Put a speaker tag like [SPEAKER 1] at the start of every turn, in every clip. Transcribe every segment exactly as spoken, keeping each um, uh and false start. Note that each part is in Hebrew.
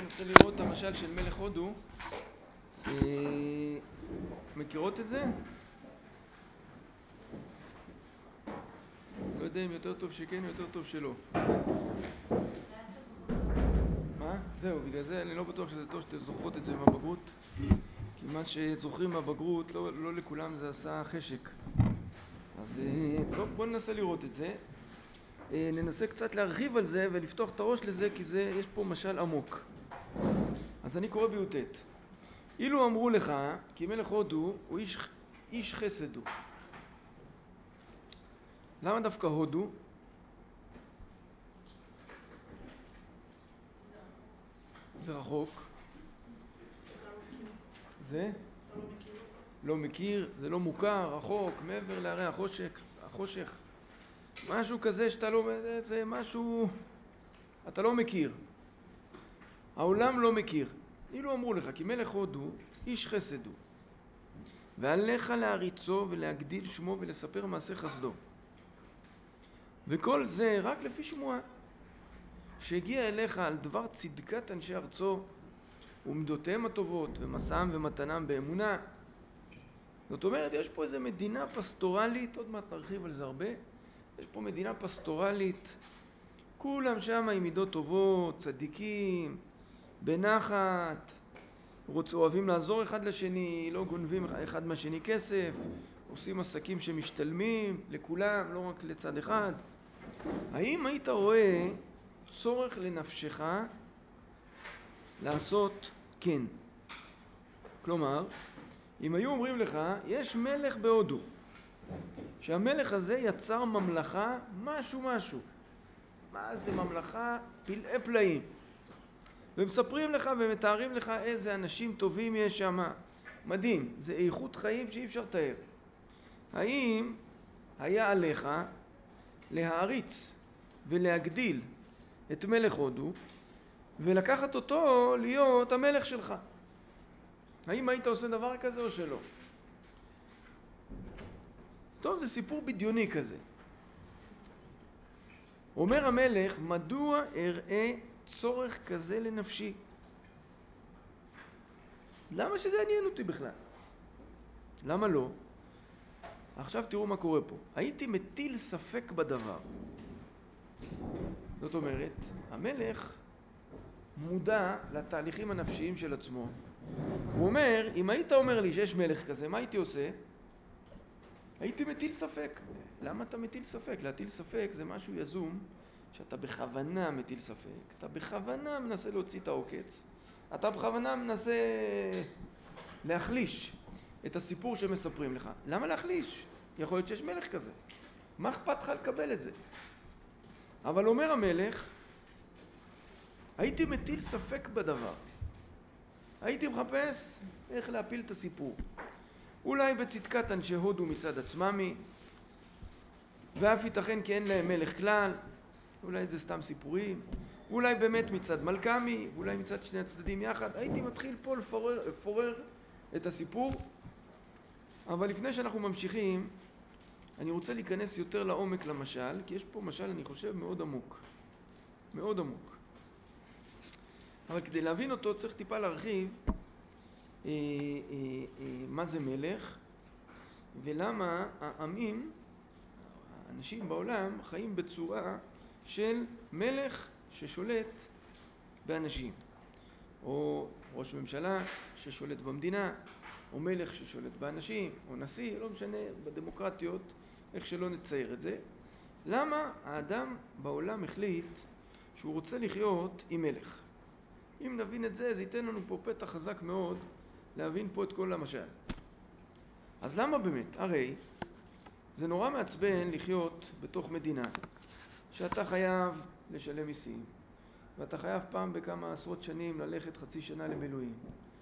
[SPEAKER 1] ננסה לראות את המשל של מלך הודו. מכירות את זה? לא יודע אם יותר טוב שכן או יותר טוב שלא. מה? זהו, בגלל זה אני לא בטוח שזה טוב שאתם זוכרות את זה מהבגרות, כי מה שזוכרים מהבגרות לא, לא לכולם זה עשה חשק. אז בואו בוא ננסה לראות את זה. ננסה קצת להרחיב על זה ולפתוח את הראש לזה, כי זה, יש פה משל עמוק. אז אני קורא ביוטט. אילו אמרו לך כי מלך הודו הוא איש, איש חסד הוא. למה דווקא הודו? זה רחוק. זה? לא מכיר, זה לא מוכר, רחוק, מעבר להרי החושך, החושך. משהו כזה שאתה לא, זה משהו, אתה לא מכיר. העולם לא מכיר. אילו אמרו לך כי מלך הודו איש חסד הוא, ועליך להריצו ולהגדיל שמו ולספר מעשה חסדו. וכל זה רק לפי שמועה שהגיע אליך על דבר צדקת אנשי ארצו ומדותיהם הטובות ומסעם ומתנם באמונה. זאת אומרת, יש פה איזו מדינה פסטורלית, עוד מעט נרחיב על זה הרבה. יש פה מדינה פסטורלית, כולם שם עם מידות טובות, צדיקים, בנחת, רוצ, אוהבים לעזור אחד לשני, לא גונבים אחד מהשני כסף, עושים עסקים שמשתלמים לכולם, לא רק לצד אחד. האם היית רואה צורך לנפשך לעשות כן? כלומר, אם היו אומרים לך, יש מלך בהודו, שהמלך הזה יצר ממלכה משהו משהו. מה זה ממלכה? פלאי פלאים. ומספרים לך ומתארים לך איזה אנשים טובים יש שם. מדהים, זה איכות חיים שאי אפשר לתאר. האם היה עליך להעריץ ולהגדיל את מלך הודו ולקחת אותו להיות המלך שלך? האם היית עושה דבר כזה או שלא? טוב, זה סיפור בדיוני כזה. אומר המלך, מדוע אראה צורך כזה לנפשי? למה שזה עניין אותי בכלל? למה לא? עכשיו תראו מה קורה פה. הייתי מטיל ספק בדבר. זאת אומרת, המלך מודע לתהליכים הנפשיים של עצמו. הוא אומר, אם היית אומר לי שיש מלך כזה, מה הייתי עושה? הייתי מטיל ספק. למה אתה מטיל ספק? להטיל ספק זה משהו יזום, שאתה בכוונה מטיל ספק. אתה בכוונה מנסה להוציא את העוקץ. אתה בכוונה מנסה להחליש את הסיפור שמספרים לך. למה להחליש? יכול להיות שיש מלך כזה. מה אכפת לך לקבל את זה? אבל אומר המלך, הייתי מטיל ספק בדבר. הייתי מחפש איך להפיל את הסיפור. אולי בצדקת אנשי הודו מצד עצממי, ואף ייתכן כי אין להם מלך כלל, אולי זה סתם סיפורים, אולי באמת מצד מלכמי, אולי מצד שני הצדדים יחד. הייתי מתחיל פה לפורר, לפורר את הסיפור. אבל לפני שאנחנו ממשיכים, אני רוצה להיכנס יותר לעומק למשל, כי יש פה משל, אני חושב, מאוד עמוק. מאוד עמוק. אבל כדי להבין אותו צריך טיפה להרחיב אה, אה, אה, מה זה מלך, ולמה העמים, האנשים בעולם, חיים בצורה של מלך ששולט באנשים. או ראש ממשלה ששולט במדינה, או מלך ששולט באנשים, או נשיא, לא משנה, בדמוקרטיות, איך שלא נצייר את זה. למה האדם בעולם החליט שהוא רוצה לחיות עם מלך? אם נבין את זה, זה ייתן לנו פה פתח חזק מאוד להבין פה את כל המשל. אז למה באמת? הרי זה נורא מעצבן לחיות בתוך מדינה שאתה חייב לשלם מיסים, ואתה חייב פעם בכמה עשרות שנים ללכת חצי שנה למילואים,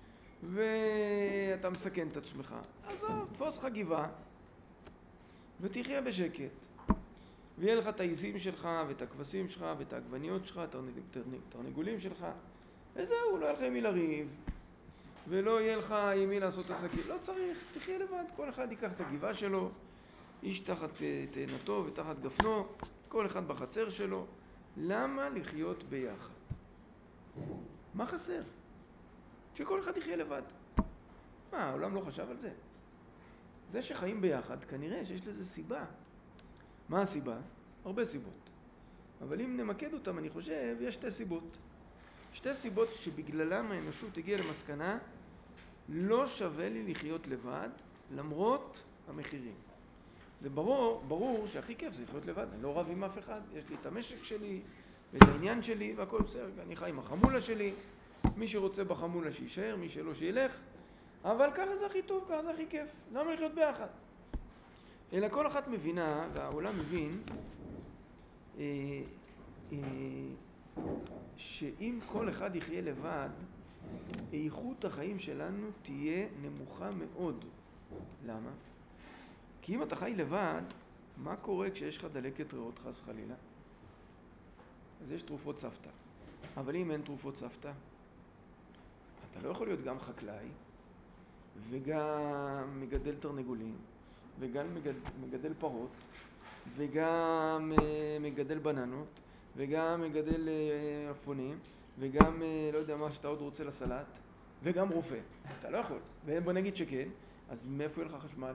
[SPEAKER 1] ואתה מסכן את עצמך. אז תפוס לך גבעה ותחיה בשקט, ויהיה לך את העיזים שלך ואת הכבשים שלך ואת העגבניות שלך, את התרנגולים שלך, וזהו, לא יהיה לך עם מי לריב ולא יהיה לך עם מי לעשות עסקים. לא צריך, תחיה לבד. כל אחד ייקח את הגבעה שלו, איש תחת תאנתו ותחת גפנו, כל אחד בחצר שלו. למה לחיות ביחד? מה מה חסר? שכל אחד יחיה לבד. מה, העולם לא חשב על זה? זה שחיים ביחד, כנראה שיש לזה סיבה. מה הסיבה? הרבה סיבות. אבל אם נמקד אותם, אני חושב, יש שתי סיבות. שתי סיבות שבגללם האנושות הגיעה למסקנה, לא שווה לי לחיות לבד, למרות המחירים. זה ברור, ברור שהכי כיף זה לחיות לבד, אני לא רב עם אף אחד, יש לי את המשק שלי, ואת העניין שלי, והכל בסדר, אני חי עם החמולה שלי, מי שרוצה בחמולה שישאר, מי שלא שילך, אבל ככה זה הכי טוב, ככה זה הכי כיף, למה לחיות ביחד? אלא כל אחת מבינה, והעולם מבין, אה, אה, שאם כל אחד יחיה לבד, איכות החיים שלנו תהיה נמוכה מאוד. למה? כי אם אתה חי לבד, מה קורה כשיש לך דלקת ריאות חס וחלילה? אז יש תרופות סבתא. אבל אם אין תרופות סבתא, אתה לא יכול להיות גם חקלאי, וגם מגדל תרנגולים, וגם מגדל, מגדל פרות, וגם מגדל בננות, וגם מגדל אפונים, וגם לא יודע מה שאתה עוד רוצה לסלט, וגם רופא. אתה לא יכול. ובוא נגיד שכן, אז מאיפה יהיה לך חשמל?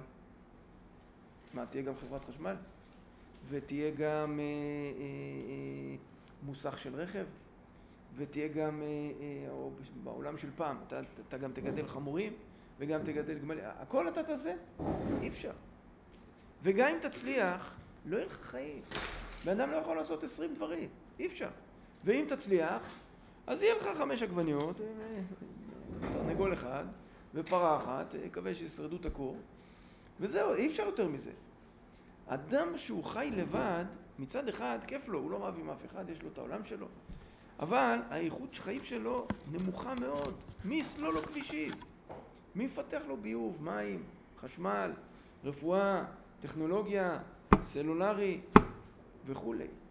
[SPEAKER 1] מה, תהיה גם חברת חשמל? ותהיה גם אה, אה, מוסך של רכב? ותהיה גם, אה, אה, או בעולם של פעם, אתה, אתה גם תגדל חמורים, וגם תגדל גמלים. הכל אתה תעשה? אי אפשר. וגם אם תצליח, לא יהיה לך חיים. באדם לא יכול לעשות עשרים דברים. אי אפשר. ואם תצליח, אז יהיה לך חמש עגבניות, תרנגול אחד, ופרה אחת, מקווה שישרדו את הקור. וזהו, אי אפשר יותר מזה. אדם שהוא חי לבד, מצד אחד כיף לו, הוא לא רב עם אף אחד, יש לו את העולם שלו. אבל האיכות חיים שלו נמוכה מאוד. מי יסלול לו כבישים? מי יפתח לו ביוב, מים, חשמל, רפואה, טכנולוגיה, סלולרי וכו'.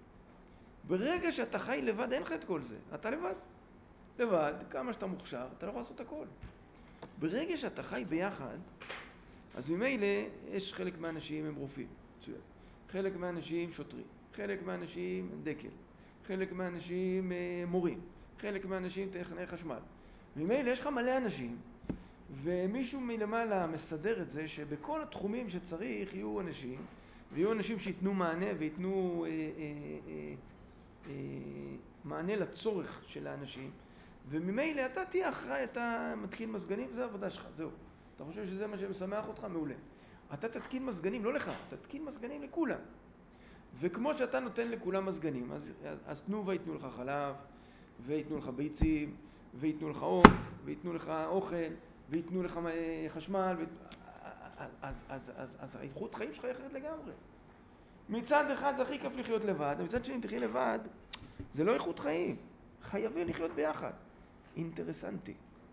[SPEAKER 1] ברגע שאתה חי לבד אין לך את כל זה. אתה לבד. לבד, כמה שאתה מוכשר, אתה לא יכול לעשות הכל. ברגע שאתה חי ביחד, אז ממילא יש חלק מהאנשים הם רופאים, מצוין. חלק מהאנשים שוטרים, חלק מהאנשים דקל, חלק מהאנשים מורים, חלק מהאנשים טכנאי חשמל. ממילא יש לך מלא אנשים, ומישהו מלמעלה מסדר את זה שבכל התחומים שצריך יהיו אנשים, ויהיו אנשים שיתנו מענה ויתנו אה, אה, אה, אה, מענה לצורך של האנשים, וממילא אתה תהיה אחראי, אתה מתקין מזגנים, זה העבודה שלך, זהו. אתה חושב שזה מה שמשמח אותך? מעולה. אתה תתקין מזגנים, לא לך, תתקין מזגנים לכולם. וכמו שאתה נותן לכולם מזגנים, אז, אז תנו ויתנו לך חלב, ויתנו לך ביצים, ויתנו לך עוף, ויתנו לך אוכל, ויתנו לך חשמל, וית... אז, אז, אז, אז, אז האיכות חיים שלך היא אחרת לגמרי. מצד אחד זה הכי כיף לחיות לבד, ומצד שני תחיה לבד, זה לא איכות חיים. חייבים לחיות ביחד. אינטרסנטי.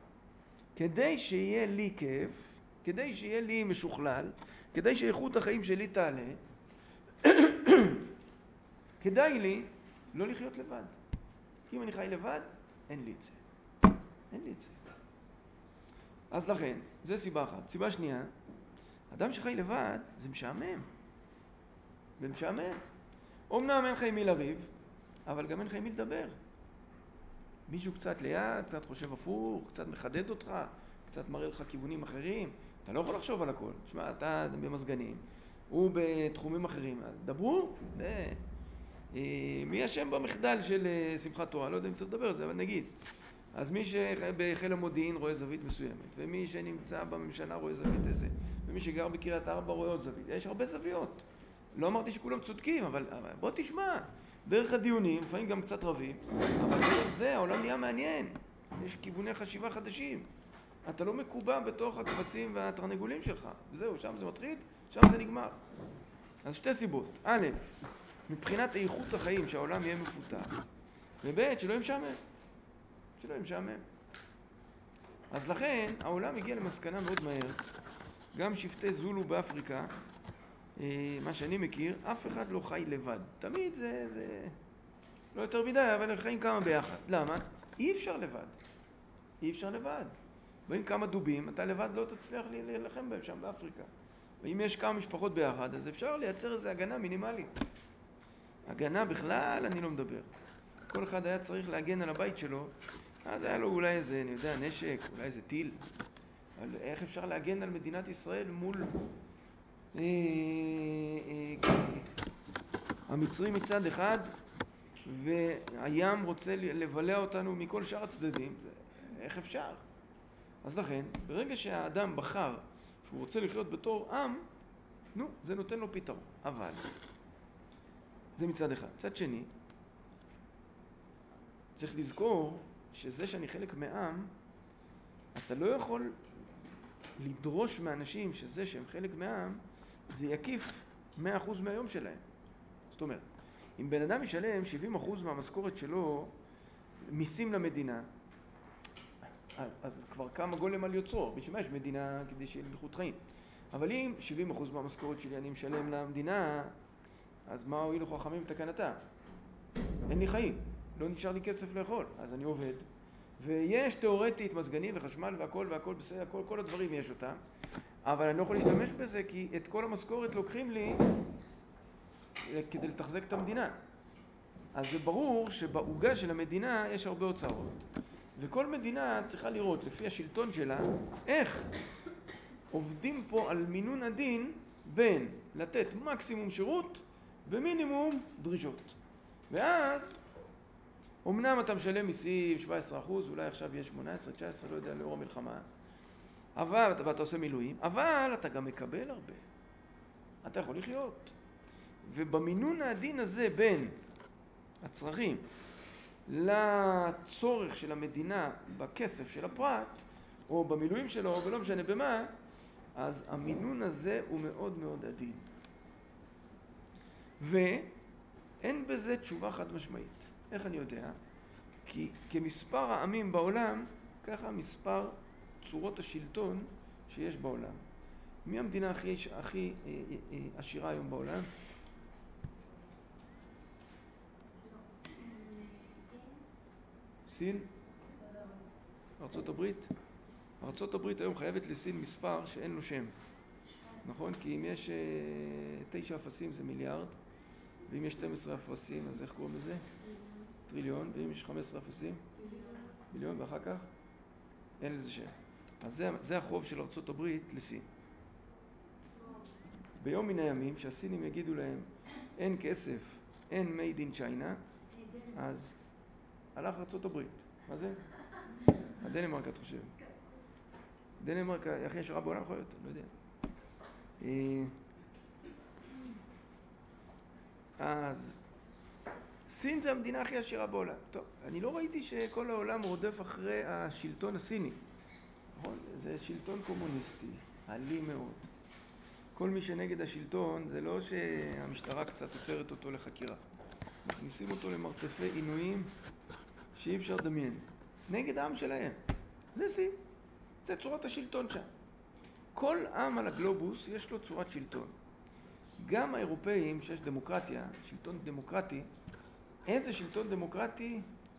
[SPEAKER 1] כדי שיהיה לי כיף, כדי שיהיה לי משוכלל, כדי שאיכות החיים שלי תעלה, כדאי לי לא לחיות לבד. כי אם אני חי לבד, אין לי את זה. אין לי את זה. אז לכן, זה סיבה אחת. סיבה שנייה, אדם שחי לבד, זה משעמם. זה משעמם. אומנם אין לך עם מי לריב, אבל גם אין לך עם מי לדבר. מישהו קצת ליד, קצת חושב הפוך, קצת מחדד אותך, קצת מראה לך כיוונים אחרים. אתה לא יכול לחשוב על הכל. תשמע, אתה במזגנים, הוא בתחומים אחרים. דברו. מי אשם במחדל של שמחת תורה? לא יודע אם צריך לדבר על זה, אבל נגיד. אז מי שבחיל המודיעין רואה זווית מסוימת, ומי שנמצא בממשלה רואה זווית איזה, ומי שגר בקריית ארבע רואה עוד זווית. יש הרבה זוויות. לא אמרתי שכולם צודקים, אבל בוא תשמע. דרך הדיונים, לפעמים גם קצת רבים, אבל דרך זה העולם נהיה מעניין. יש כיווני חשיבה חדשים. אתה לא מקובע בתוך הכבשים והתרנגולים שלך. וזהו, שם זה מתחיל, שם זה נגמר. אז שתי סיבות. א', מבחינת איכות החיים שהעולם יהיה מפותח. וב', שלא ימשעמם. שלא ימשעמם. אז לכן העולם הגיע למסקנה מאוד מהר. גם שבטי זולו באפריקה, מה שאני מכיר, אף אחד לא חי לבד. תמיד זה, זה לא יותר מדי, אבל הם חיים כמה ביחד. למה? אי אפשר לבד. אי אפשר לבד. באים כמה דובים, אתה לבד לא תצליח להילחם בהם שם באפריקה. ואם יש כמה משפחות ביחד, אז אפשר לייצר איזו הגנה מינימלית. הגנה בכלל אני לא מדבר. כל אחד היה צריך להגן על הבית שלו, אז היה לו אולי איזה, אני יודע, נשק, אולי איזה טיל. אבל איך אפשר להגן על מדינת ישראל מול אה, אה, המצרים מצד אחד, והים רוצה לבלע אותנו מכל שאר הצדדים? איך אפשר? אז לכן, ברגע שהאדם בחר שהוא רוצה לחיות בתור עם, נו, זה נותן לו פתרון. אבל, זה מצד אחד. מצד שני, צריך לזכור שזה שאני חלק מעם, אתה לא יכול לדרוש מאנשים שזה שהם חלק מעם, זה יקיף מאה אחוז מהיום שלהם. זאת אומרת, אם בן אדם ישלם שבעים אחוז מהמשכורת שלו מיסים למדינה, אז כבר כמה גולם על יוצרו, בשביל מה יש מדינה? כדי שיהיה איכות חיים. אבל אם שבעים אחוז מהמשכורת שלי אני משלם למדינה, אז מה הועילו חכמים בתקנתם? אין לי חיים, לא נשאר לי כסף לאכול, אז אני עובד. ויש תיאורטית מזגנים וחשמל והכל והכל בסדר, כל, כל הדברים יש אותם, אבל אני לא יכול להשתמש בזה כי את כל המשכורת לוקחים לי כדי לתחזק את המדינה. אז זה ברור שבעוגה של המדינה יש הרבה הוצאות, וכל מדינה צריכה לראות לפי השלטון שלה איך עובדים פה על מינון הדין בין לתת מקסימום שירות ומינימום דרישות. ואז אמנם אתה משלם מיסים שבע עשרה אחוז, אולי עכשיו יש שמונה עשרה תשע עשרה, לא יודע, לאור המלחמה, אבל אתה, ואתה עושה מילואים, אבל אתה גם מקבל הרבה, אתה יכול לחיות. ובמינון העדין הזה בין הצרכים לצורך של המדינה בכסף של הפרט, או במילואים שלו, ולא משנה במה, אז המינון הזה הוא מאוד מאוד עדין. ואין בזה תשובה חד משמעית. איך אני יודע? כי כמספר העמים בעולם, ככה מספר צורות השלטון שיש בעולם. מי המדינה הכי, הכי אה, אה, עשירה היום בעולם? סין? ארצות הברית? ארצות הברית היום חייבת לסין מספר שאין לו שם. נכון? כי אם יש אה, תשע אפסים זה מיליארד, ואם יש שתים עשרה אפסים אז איך קוראים לזה? טריליון. ואם יש חמש עשרה אפסים? מיליון. ואחר כך? אין לזה שם. אז זה, זה החוב של ארצות הברית לסין. ביום מן הימים שהסינים יגידו להם אין כסף, אין made in China, אז הלך ארצות הברית. מה זה? הדנמרק את חושבת? דנמרק הכי עשירה בעולם יכול להיות? לא יודע. אז סין זה המדינה הכי עשירה בעולם. טוב, אני לא ראיתי שכל העולם רודף אחרי השלטון הסיני. נכון? זה שלטון קומוניסטי, אלים מאוד. כל מי שנגד השלטון זה לא שהמשטרה קצת עוצרת אותו לחקירה. מכניסים אותו למרתפי עינויים שאי אפשר לדמיין. נגד העם שלהם. זה סין. זה צורת השלטון שם. כל עם על הגלובוס יש לו צורת שלטון. גם האירופאים שיש דמוקרטיה, שלטון דמוקרטי, איזה שלטון דמוקרטי?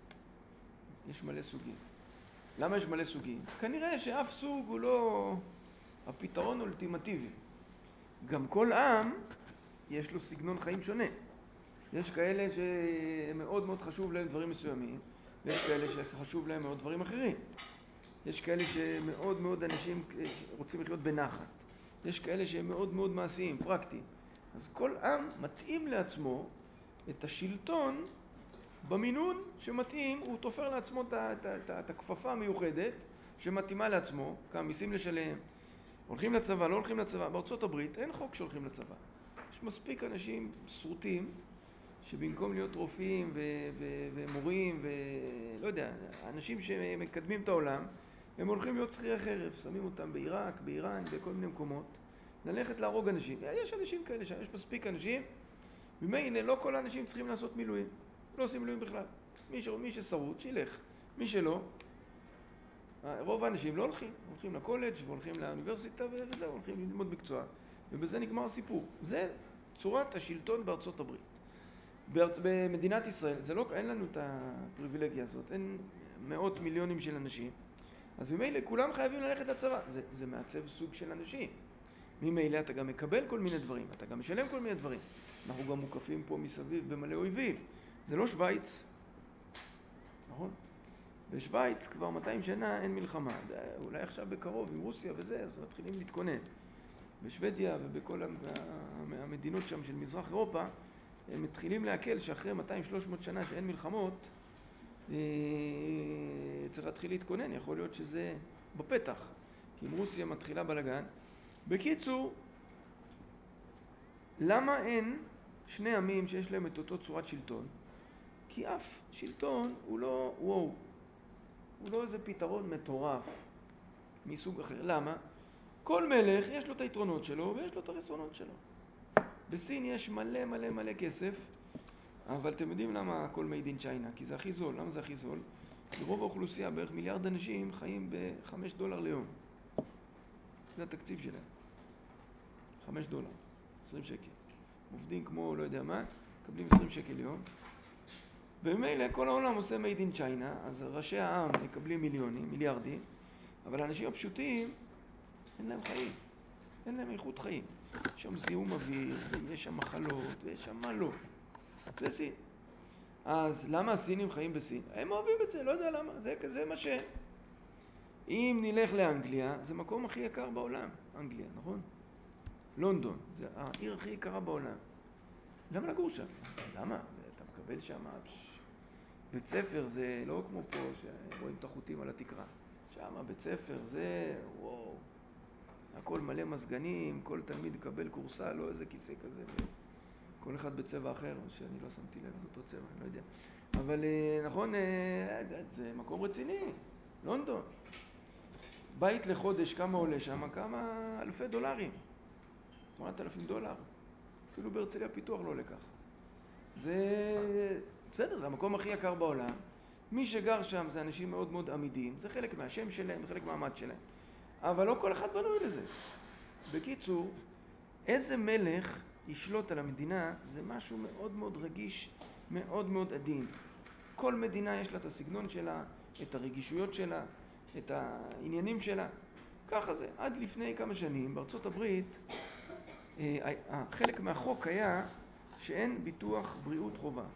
[SPEAKER 1] יש מלא סוגים. למה יש מלא סוגים? כנראה שאף סוג הוא לא הפתרון האולטימטיבי. גם כל עם יש לו סגנון חיים שונה. יש כאלה שמאוד מאוד חשוב להם דברים מסוימים, ויש כאלה שחשוב להם מאוד דברים אחרים. יש כאלה שמאוד מאוד אנשים רוצים לחיות בנחת. יש כאלה שהם מאוד מאוד מעשיים, פרקטיים. אז כל עם מתאים לעצמו את השלטון במינון שמתאים, הוא תופר לעצמו את, את, את, את הכפפה המיוחדת שמתאימה לעצמו, כמה מיסים לשלם, הולכים לצבא, לא הולכים לצבא. בארצות הברית אין חוק שהולכים לצבא. יש מספיק אנשים סרוטים שבמקום להיות רופאים ו- ו- ומורים ולא יודע, אנשים שמקדמים את העולם, הם הולכים להיות שכירי חרב, שמים אותם בעיראק, באיראן, בכל מיני מקומות, ללכת להרוג אנשים. יש אנשים כאלה שם, יש מספיק אנשים, ומילא לא כל האנשים צריכים לעשות מילואים, לא עושים מילואים בכלל. מי, ש... מי ששרוט, שילך. מי שלא, רוב האנשים לא הולכים, הולכים לקולג' והולכים לאוניברסיטה וזהו, הולכים ללמוד מקצוע, ובזה נגמר הסיפור. זה צורת השלטון בארצות הברית. בארצ... במדינת ישראל, זה לא, אין לנו את הפריבילגיה הזאת, אין מאות מיליונים של אנשים, אז ממילא כולם חייבים ללכת לצבא. זה, זה מעצב סוג של אנשים. ממילא אתה גם מקבל כל מיני דברים, אתה גם משלם כל מיני דברים. אנחנו גם מוקפים פה מסביב במלא אויבים. זה לא שוויץ, נכון? בשוויץ כבר מאתיים שנה אין מלחמה. אולי עכשיו בקרוב עם רוסיה וזה, אז מתחילים להתכונן. בשוודיה ובכל המדינות שם של מזרח אירופה, הם מתחילים להקל שאחרי מאתיים שלוש מאות שנה שאין מלחמות, צריך להתחיל להתכונן, יכול להיות שזה בפתח, כי אם רוסיה מתחילה בלגן. בקיצור, למה אין שני עמים שיש להם את אותו צורת שלטון? כי אף שלטון הוא לא וואו, הוא לא איזה פתרון מטורף מסוג אחר. למה? כל מלך יש לו את היתרונות שלו ויש לו את החסרונות שלו. בסין יש מלא מלא מלא כסף, אבל אתם יודעים למה הכל made in China? כי זה הכי זול. למה זה הכי זול? כי רוב האוכלוסייה, בערך מיליארד אנשים, חיים בחמש דולר ליום. זה התקציב שלהם. חמש דולר, עשרים שקל. עובדים כמו לא יודע מה, מקבלים עשרים שקל ליום. ומילא כל העולם עושה made in China, אז ראשי העם מקבלים מיליונים, מיליארדים, אבל האנשים הפשוטים, אין להם חיים. אין להם איכות חיים. יש שם זיהום אוויר, ויש שם מחלות, ויש שם מה לא. זה סין. אז למה הסינים חיים בסין? הם אוהבים את זה, לא יודע למה. זה כזה מה ש... אם נלך לאנגליה, זה מקום הכי יקר בעולם, אנגליה, נכון? לונדון, זה העיר הכי יקרה בעולם. למה לגור שם? למה? אתה מקבל שם... בית ספר זה לא כמו פה, שרואים את החוטים על התקרה. שם בית ספר זה... וואו. הכל מלא מסגנים, כל תלמיד יקבל קורסה, לא איזה כיסא כזה. כל אחד בצבע אחר, שאני לא שמתי לב, זה אותו צבע, אני לא יודע. אבל נכון, זה מקום רציני, לונדון. בית לחודש, כמה עולה שם? כמה אלפי דולרים. שמונת אלפים דולר. אפילו בהרצליה פיתוח לא עולה ככה. זה... בסדר, זה המקום הכי יקר בעולם. מי שגר שם זה אנשים מאוד מאוד עמידים. זה חלק מהשם שלהם, זה חלק מהמעמד שלהם. אבל לא כל אחד בנוי לזה. בקיצור, איזה מלך ישלוט על המדינה זה משהו מאוד מאוד רגיש, מאוד מאוד עדין. כל מדינה יש לה את הסגנון שלה, את הרגישויות שלה, את העניינים שלה. ככה זה. עד לפני כמה שנים בארצות הברית, חלק מהחוק היה שאין ביטוח בריאות חובה.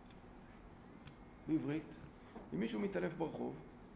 [SPEAKER 1] בעברית, אם מישהו מתעלף ברחוב,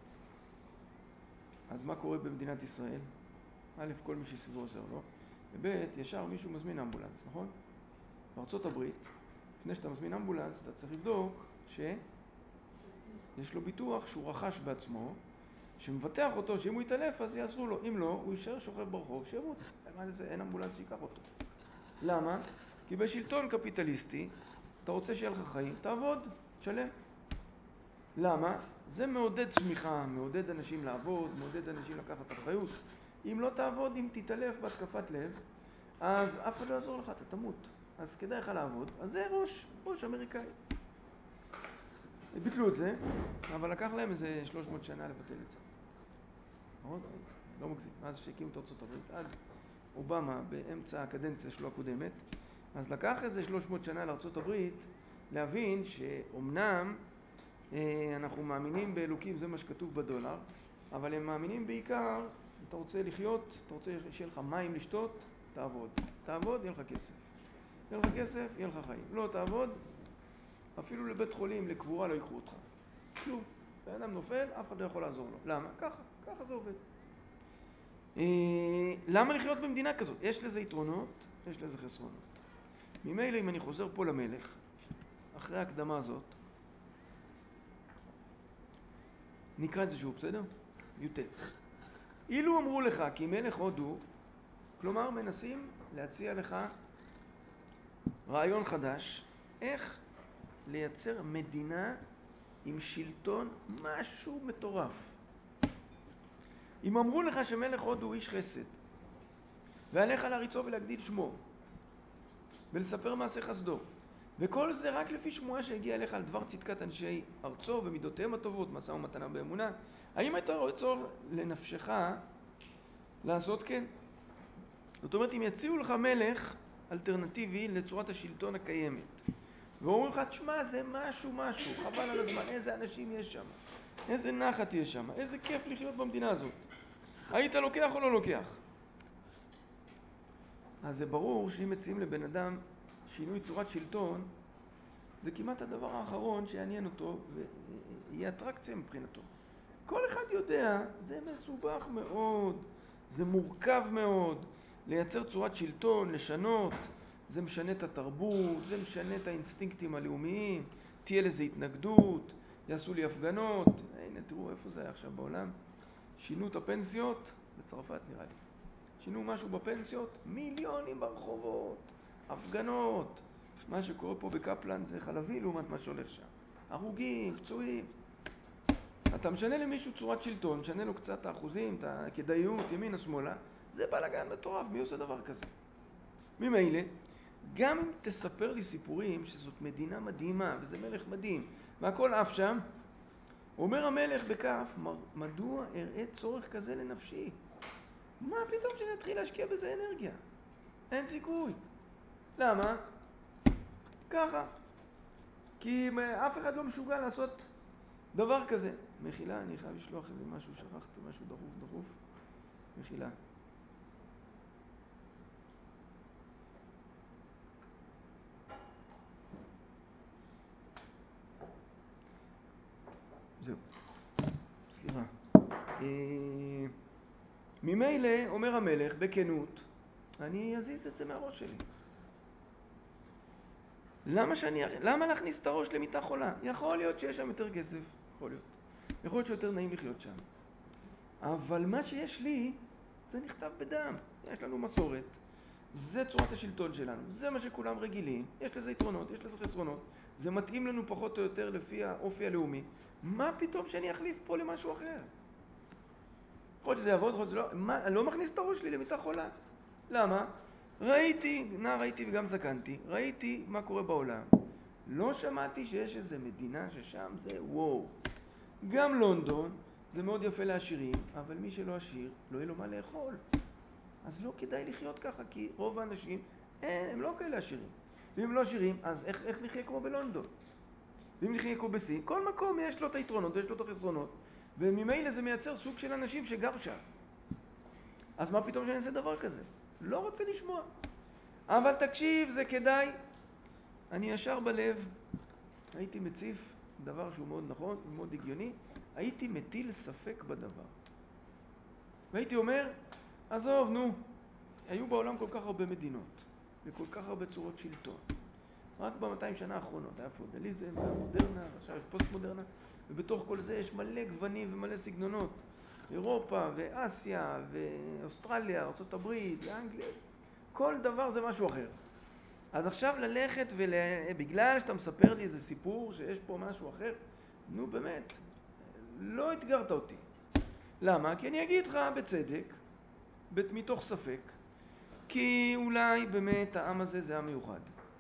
[SPEAKER 1] אז מה קורה במדינת ישראל? א', כל מי שסביבו עוזר לו, וב', ישר מישהו מזמין אמבולנס, נכון? בארצות הברית, לפני שאתה מזמין אמבולנס, אתה צריך לבדוק שיש לו ביטוח שהוא רכש בעצמו, שמבטח אותו, שאם הוא יתעלף אז יעזרו לו. אם לא, הוא יישאר שוכב ברחוב, שימות. אין אמבולנס שיקח אותו. למה? כי בשלטון קפיטליסטי, אתה רוצה שיהיה לך חיים, תעבוד, תשלם. למה? זה מעודד צמיחה, מעודד אנשים לעבוד, מעודד אנשים לקחת אחריות. אם לא תעבוד, אם תתעלף בהתקפת לב, אז אף אחד לא יעזור לך, אתה תמות. אז כדאי לך לעבוד. אז זה ראש, ראש אמריקאי. ביטלו את זה, אבל לקח להם איזה שלוש מאות שנה לבטל את זה. לא מגזים. אז שהקימו את ארצות הברית, עד אובמה באמצע הקדנציה שלו הקודמת, אז לקח איזה שלוש מאות שנה לארצות הברית להבין שאומנם אנחנו מאמינים באלוקים, זה מה שכתוב בדולר, אבל הם מאמינים בעיקר, אתה רוצה לחיות, אתה רוצה שיהיה לך מים לשתות, תעבוד. תעבוד, יהיה לך כסף. יהיה לך כסף, יהיה לך חיים. לא תעבוד, אפילו לבית חולים, לקבורה, לא ייקחו אותך. כלום. בן אדם נופל, אף אחד לא יכול לעזור לו. למה? ככה, ככה זה עובד. למה לחיות במדינה כזאת? יש לזה יתרונות, יש לזה חסרונות. ממילא אם אני חוזר פה למלך, אחרי ההקדמה הזאת, נקרא את זה שוב, בסדר? י"ט. אילו אמרו לך כי מלך הודו, כלומר מנסים להציע לך רעיון חדש, איך לייצר מדינה עם שלטון משהו מטורף. אם אמרו לך שמלך הודו הוא איש חסד, ועליך להריצו ולהגדיל שמו, ולספר מעשה חסדו, וכל זה רק לפי שמועה שהגיע אליך על דבר צדקת אנשי ארצו ומידותיהם הטובות, מסע ומתנה באמונה, האם אתה רוצה לנפשך לעשות כן? זאת אומרת, אם יציעו לך מלך אלטרנטיבי לצורת השלטון הקיימת, ואומרים לך, תשמע, זה משהו משהו, חבל על הזמן, איזה אנשים יש שם, איזה נחת יש שם, איזה כיף לחיות במדינה הזאת, היית לוקח או לא לוקח? אז זה ברור שאם מציעים לבן אדם שינוי צורת שלטון, זה כמעט הדבר האחרון שיעניין אותו ויהיה אטרקציה מבחינתו. כל אחד יודע, זה מסובך מאוד, זה מורכב מאוד, לייצר צורת שלטון, לשנות, זה משנה את התרבות, זה משנה את האינסטינקטים הלאומיים, תהיה לזה התנגדות, יעשו לי הפגנות. הנה, תראו איפה זה היה עכשיו בעולם. שינו את הפנסיות, בצרפת נראה לי. שינו משהו בפנסיות, מיליונים ברחובות, הפגנות. מה שקורה פה בקפלן זה חלבי לעומת מה שהולך שם. הרוגים, פצועים. אתה משנה למישהו צורת שלטון, משנה לו קצת האחוזים, את הכדאיות, ימינה, שמאלה, זה בלגן מטורף, מי עושה דבר כזה? ממילא, גם אם תספר לי סיפורים שזאת מדינה מדהימה, וזה מלך מדהים, והכל אף שם, אומר המלך בכף, מדוע אראה צורך כזה לנפשי? מה פתאום שאני אתחיל להשקיע בזה אנרגיה? אין סיכוי. למה? ככה. כי אף אחד לא משוגע לעשות דבר כזה. מחילה, אני חייב לשלוח איזה משהו, שכחתי משהו דחוף דחוף. מחילה. זהו. סליחה. ממילא, אומר המלך, בכנות, אני אזיז את זה מהראש שלי. למה שאני, למה להכניס את הראש למיטה חולה? יכול להיות שיש שם יותר כסף, יכול להיות. יכול להיות שיותר נעים לחיות שם. אבל מה שיש לי, זה נכתב בדם. יש לנו מסורת. זה צורת השלטון שלנו. זה מה שכולם רגילים. יש לזה יתרונות, יש לזה חסרונות. זה מתאים לנו פחות או יותר לפי האופי הלאומי. מה פתאום שאני אחליף פה למשהו אחר? יכול להיות שזה יעבוד, יכול להיות שזה לא. מה, אני לא מכניס את הראש שלי למיטה חולה. למה? ראיתי, נע ראיתי וגם זקנתי, ראיתי מה קורה בעולם. לא שמעתי שיש איזו מדינה ששם זה וואו. גם לונדון זה מאוד יפה לעשירים, אבל מי שלא עשיר, לא יהיה לו מה לאכול. אז לא כדאי לחיות ככה, כי רוב האנשים, אין, הם לא כאלה עשירים. ואם הם לא עשירים, אז איך, איך נחיה כמו בלונדון? ואם נחיה כמו בסין, כל מקום יש לו את היתרונות ויש לו את החסרונות, וממילא זה מייצר סוג של אנשים שגר שם. אז מה פתאום שאני אעשה דבר כזה? לא רוצה לשמוע. אבל תקשיב, זה כדאי. אני ישר בלב, הייתי מציף דבר שהוא מאוד נכון ומאוד הגיוני, הייתי מטיל ספק בדבר. והייתי אומר, עזוב, נו, היו בעולם כל כך הרבה מדינות, וכל כך הרבה צורות שלטון. רק ב-מאתיים שנה האחרונות היה פאודליזם, היה מודרנה, עכשיו יש פוסט מודרנה, ובתוך כל זה יש מלא גוונים ומלא סגנונות. אירופה ואסיה ואוסטרליה, ארצות הברית ואנגליה, כל דבר זה משהו אחר. אז עכשיו ללכת ובגלל שאתה מספר לי איזה סיפור שיש פה משהו אחר, נו באמת, לא התגרת אותי. למה? כי אני אגיד לך בצדק, מתוך ספק, כי אולי באמת העם הזה זה עם מיוחד.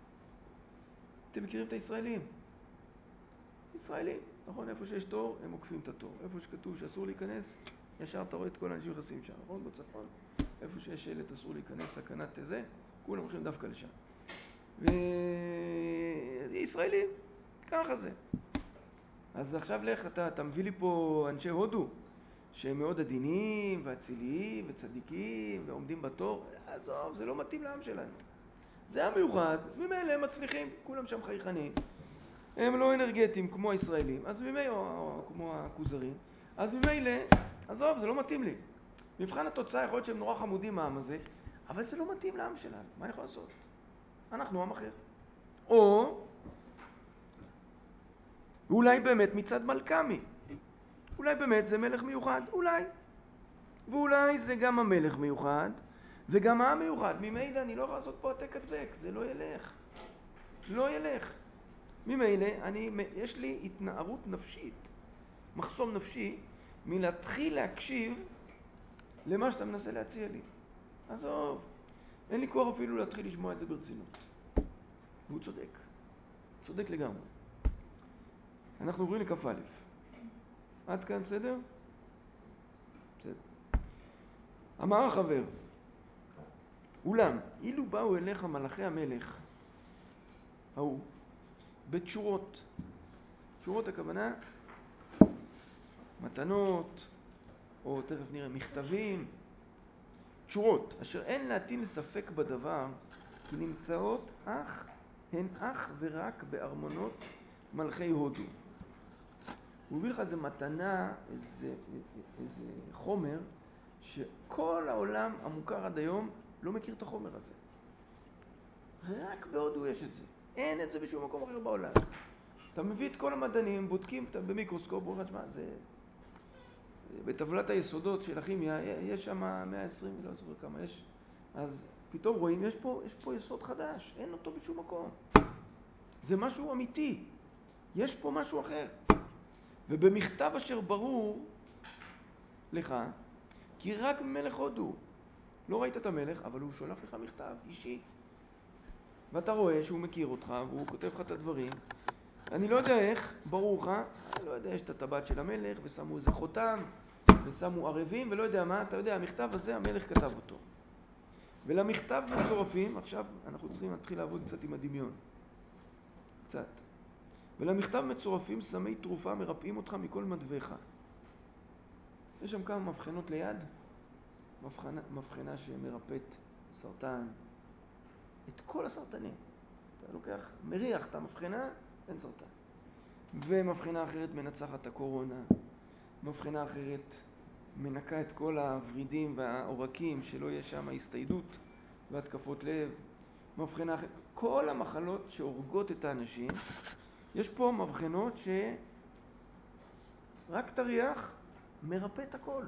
[SPEAKER 1] אתם מכירים את הישראלים? ישראלים, נכון? איפה שיש תור, הם עוקפים את התור. איפה שכתוב שאסור להיכנס, ישר אתה רואה את כל האנשים יחסים שם, נכון? בצפון, איפה שיש שלט אסור להיכנס, סכנת זה, כולם הולכים דווקא לשם. וישראלים, ככה זה. אז עכשיו לך, אתה, אתה מביא לי פה אנשי הודו, שהם מאוד עדינים ואציליים וצדיקים ועומדים בתור. עזוב, זה לא מתאים לעם שלנו. זה עם מיוחד, ממילא הם מצליחים, כולם שם חייכנים. הם לא אנרגטיים כמו הישראלים, אז ממילא, או, או כמו הכוזרים, אז ממילא, עזוב, זה לא מתאים לי. מבחן התוצאה יכול להיות שהם נורא חמודים העם הזה, אבל זה לא מתאים לעם שלנו. מה אני יכול לעשות? אנחנו עם אחר. או אולי באמת מצד מלכמי. אולי באמת זה מלך מיוחד. אולי. ואולי זה גם המלך מיוחד, וגם העם מיוחד. ממילא אני לא יכול לעשות פה העתק הדבק. זה לא ילך. לא ילך. ממילא אני, יש לי התנערות נפשית, מחסום נפשי, מלהתחיל להקשיב למה שאתה מנסה להציע לי. עזוב. אין לי כוח אפילו להתחיל לשמוע את זה ברצינות. והוא צודק. צודק לגמרי. אנחנו עוברים לכף א'. עד כאן בסדר? בסדר. אמר החבר, אולם, אילו באו אליך מלאכי המלך, ההוא, בתשורות. תשורות הכוונה, מתנות, או תכף נראה, מכתבים, תשורות, אשר אין להטיל ספק בדבר, כי נמצאות אך, הן אך ורק בארמונות מלכי הודו. הוא הביא לך איזה מתנה, איזה, איזה חומר, שכל העולם המוכר עד היום לא מכיר את החומר הזה. רק בהודו יש את זה. אין את זה בשום מקום אחר בעולם. אתה מביא את כל המדענים, בודקים במיקרוסקופ, בוא נשמע, זה... בטבלת היסודות של הכימיה, יש שם מאה ועשרים, לא זוכר כמה יש, אז פתאום רואים, יש פה, יש פה יסוד חדש, אין אותו בשום מקום. זה משהו אמיתי, יש פה משהו אחר. ובמכתב אשר ברור לך, כי רק מלך הודו, לא ראית את המלך, אבל הוא שולח לך מכתב אישי. ואתה רואה שהוא מכיר אותך, והוא כותב לך את הדברים. אני לא יודע איך, ברור לך, אני לא יודע, יש את הטבעת של המלך, ושמו איזה חותם, ושמו ערבים, ולא יודע מה, אתה יודע, המכתב הזה, המלך כתב אותו. ולמכתב מצורפים, עכשיו אנחנו צריכים להתחיל לעבוד קצת עם הדמיון. קצת. ולמכתב מצורפים סמי תרופה מרפאים אותך מכל מדווך. יש שם כמה מבחנות ליד, מבחנה, מבחנה שמרפאת סרטן, את כל הסרטנים. אתה לוקח, מריח את המבחנה, אין סרטן. ומבחנה אחרת מנצחת את הקורונה, מבחנה אחרת מנקה את כל הוורידים והעורקים, שלא יהיה שם הסתיידות והתקפות לב. מבחנה אחרת, כל המחלות שהורגות את האנשים, יש פה מבחנות שרק תריח מרפא את הכל.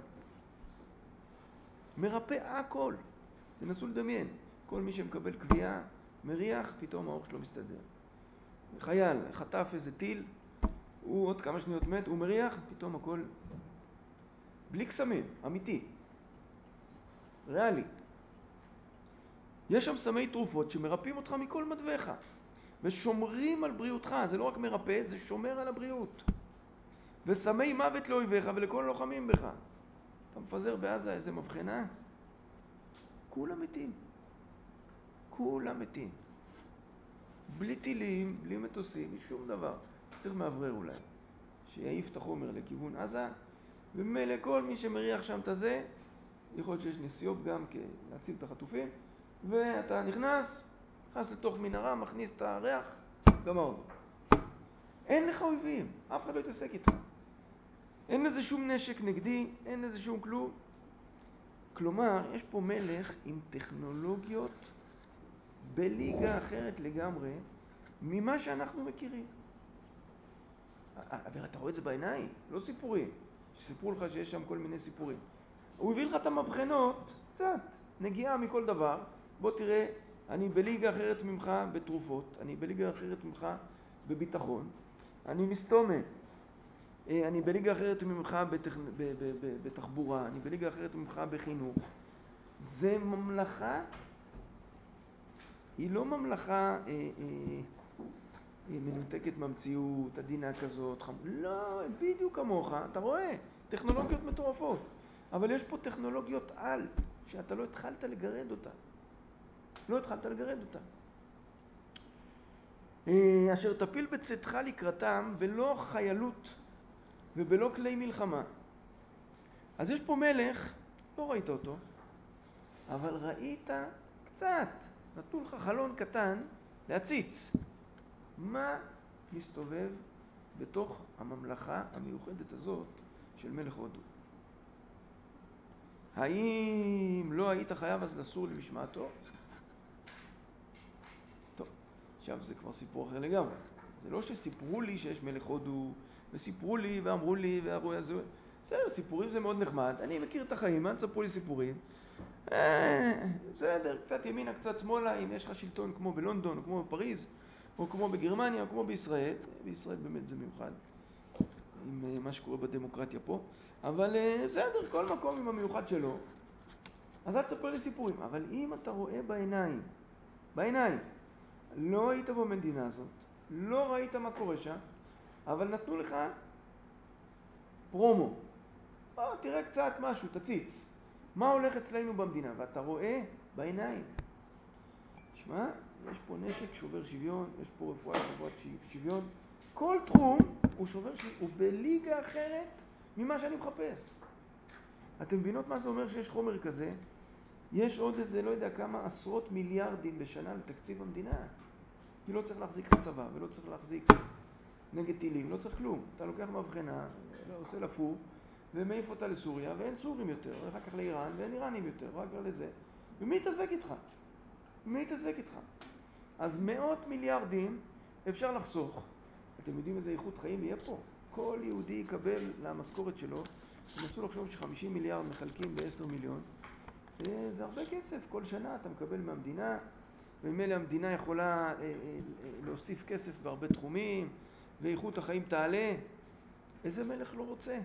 [SPEAKER 1] מרפא הכל. תנסו לדמיין. כל מי שמקבל קביעה, מריח, פתאום האור שלו מסתדר. חייל, חטף איזה טיל, הוא עוד כמה שניות מת, הוא מריח, פתאום הכל בלי קסמים, אמיתי. ריאלי. יש שם סמי תרופות שמרפאים אותך מכל מדווך. ושומרים על בריאותך, זה לא רק מרפא, זה שומר על הבריאות. וסמי מוות לאויביך ולכל לוחמים בך. אתה מפזר בעזה איזה מבחנה, כולם מתים. כולם מתים. בלי טילים, בלי מטוסים, בלי שום דבר. צריך מעברר אולי. שיעיף את החומר לכיוון עזה, ומלא כל מי שמריח שם את הזה, יכול להיות שיש נסיעות גם להציל את החטופים, ואתה נכנס, נכנס לתוך מנהרה, מכניס את הריח, גמרנו. אין לך אויבים, אף אחד לא יתעסק איתך. אין לזה שום נשק נגדי, אין לזה שום כלום. כלומר, יש פה מלך עם טכנולוגיות בליגה אחרת לגמרי ממה שאנחנו מכירים. אבל אתה רואה את זה בעיניים, לא סיפורים. שסיפרו לך שיש שם כל מיני סיפורים. הוא הביא לך את המבחנות, קצת, נגיעה מכל דבר. בוא תראה, אני בליגה אחרת ממך בתרופות, אני בליגה אחרת ממך בביטחון, אני מסתומה, אני בליגה אחרת ממך בתכ... ב... ב... ב... בתחבורה, אני בליגה אחרת ממך בחינוך. זה ממלכה, היא לא ממלכה אה, אה, היא מנותקת מהמציאות, עדינה כזאת, חמ... לא, בדיוק כמוך, אתה רואה, טכנולוגיות מטורפות. אבל יש פה טכנולוגיות על, שאתה לא התחלת לגרד אותה. לא התחלת לגרד אותה. אשר תפיל בצאתך לקראתם בלא חיילות ובלא כלי מלחמה. אז יש פה מלך, לא ראית אותו, אבל ראית קצת, נתנו לך חלון קטן להציץ. מה מסתובב בתוך הממלכה המיוחדת הזאת של מלך הודו? האם לא היית חייב אז לסור למשמעתו? טוב, עכשיו זה כבר סיפור אחר לגמרי. זה לא שסיפרו לי שיש מלך הודו, וסיפרו לי ואמרו לי ואמרו איזה... בסדר, סיפורים זה מאוד נחמד. אני מכיר את החיים, אל תספרו לי סיפורים. אה, בסדר, קצת ימינה, קצת שמאלה, אם יש לך שלטון כמו בלונדון, או כמו בפריז, או כמו בגרמניה, או כמו בישראל. בישראל באמת זה מיוחד, עם מה שקורה בדמוקרטיה פה. אבל בסדר, כל מקום עם המיוחד שלו. אז את תספר לי סיפורים. אבל אם אתה רואה בעיניים, בעיניים, לא היית במדינה הזאת, לא ראית מה קורה שם, אבל נתנו לך פרומו. בוא, תראה קצת משהו, תציץ. מה הולך אצלנו במדינה? ואתה רואה בעיניים. תשמע, יש פה נשק שובר שוויון, יש פה רפואה שובר שוויון. כל תחום הוא שובר שוויון, הוא בליגה אחרת ממה שאני מחפש. אתם מבינות מה זה אומר שיש חומר כזה? יש עוד איזה, לא יודע כמה, עשרות מיליארדים בשנה לתקציב המדינה. כי לא צריך להחזיק לצבא, ולא צריך להחזיק נגד טילים, לא צריך כלום. אתה לוקח מבחנה, עושה לפור, ומעיף אותה לסוריה, ואין סורים יותר, ואחר כך לאיראן, ואין איראנים יותר, רק לזה. ומי יתעסק איתך? מי יתעסק איתך? אז מאות מיליארדים אפשר לחסוך. אתם יודעים איזה איכות חיים יהיה פה? כל יהודי יקבל למשכורת שלו, תנסו לחשוב ש-חמישים מיליארד מחלקים ב-עשרה מיליון, זה הרבה כסף. כל שנה אתה מקבל מהמדינה, וממילא המדינה יכולה להוסיף כסף בהרבה תחומים, ואיכות החיים תעלה. איזה מלך לא רוצה?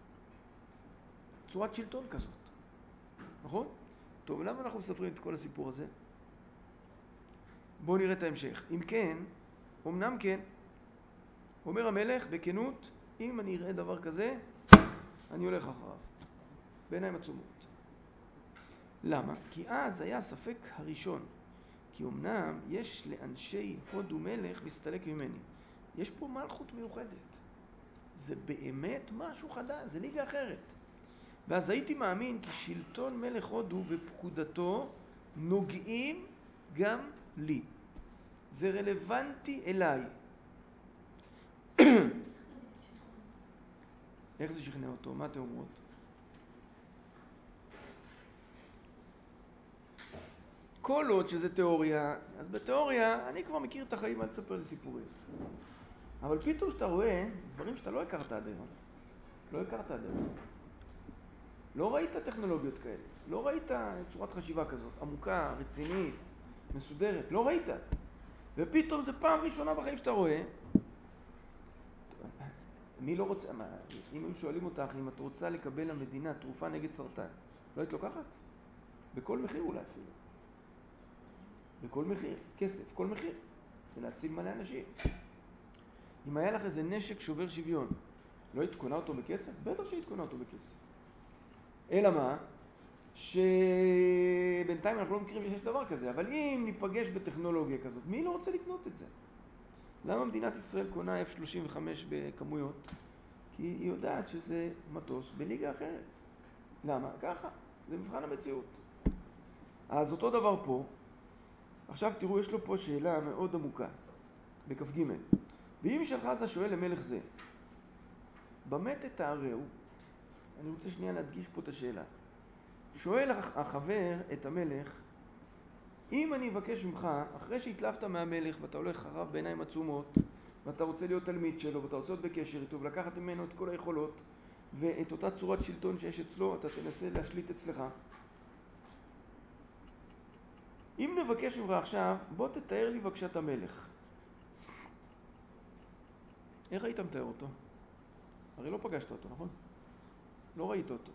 [SPEAKER 1] צורת שלטון כזאת. נכון? טוב, למה אנחנו מספרים את כל הסיפור הזה? בואו נראה את ההמשך. אם כן, אמנם כן, אומר המלך בכנות, אם אני אראה דבר כזה, אני הולך אחריו. בעיניים עצומות. למה? כי אז היה הספק הראשון. כי אמנם יש לאנשי הודו מלך מסתלק ממני. יש פה מלכות מיוחדת. זה באמת משהו חדש, זה ליגה אחרת. ואז הייתי מאמין כי שלטון מלך הודו ופקודתו נוגעים גם לי. זה רלוונטי אליי. איך זה שכנע אותו? מה אתם אומרות? כל עוד שזה תיאוריה, אז בתיאוריה אני כבר מכיר את החיים, אל תספר לי סיפורים. אבל פתאום שאתה רואה דברים שאתה לא הכרת עד היום, לא הכרת עד היום. לא ראית טכנולוגיות כאלה, לא ראית צורת חשיבה כזאת, עמוקה, רצינית, מסודרת, לא ראית. ופתאום זה פעם ראשונה בחיים שאתה רואה. מי לא רוצה, מה, אם הם שואלים אותך אם את רוצה לקבל למדינה תרופה נגד סרטן, לא היית לוקחת? בכל מחיר אולי אפילו. בכל מחיר, כסף, כל מחיר. ולהציל מלא אנשים. אם היה לך איזה נשק שובר שוויון, לא היית קונה אותו בכסף? בטח שהיית קונה אותו בכסף. אלא מה? שבינתיים אנחנו לא מכירים שיש דבר כזה, אבל אם ניפגש בטכנולוגיה כזאת, מי לא רוצה לקנות את זה? למה מדינת ישראל קונה אף שלושים וחמש בכמויות? כי היא יודעת שזה מטוס בליגה אחרת. למה? ככה. זה מבחן המציאות. אז אותו דבר פה. עכשיו תראו, יש לו פה שאלה מאוד עמוקה. בכ"ג. ואם ישאלך אז השואל למלך זה, במה תתארהו? אני רוצה שנייה להדגיש פה את השאלה. שואל החבר את המלך, אם אני אבקש ממך, אחרי שהתלפת מהמלך ואתה הולך אחריו בעיניים עצומות, ואתה רוצה להיות תלמיד שלו, ואתה רוצה להיות בקשר איתו, ולקחת ממנו את כל היכולות, ואת אותה צורת שלטון שיש אצלו, אתה תנסה להשליט אצלך. אם נבקש ממך עכשיו, בוא תתאר לי בבקשה את המלך. איך היית מתאר אותו? הרי לא פגשת אותו, נכון? לא ראית אותו.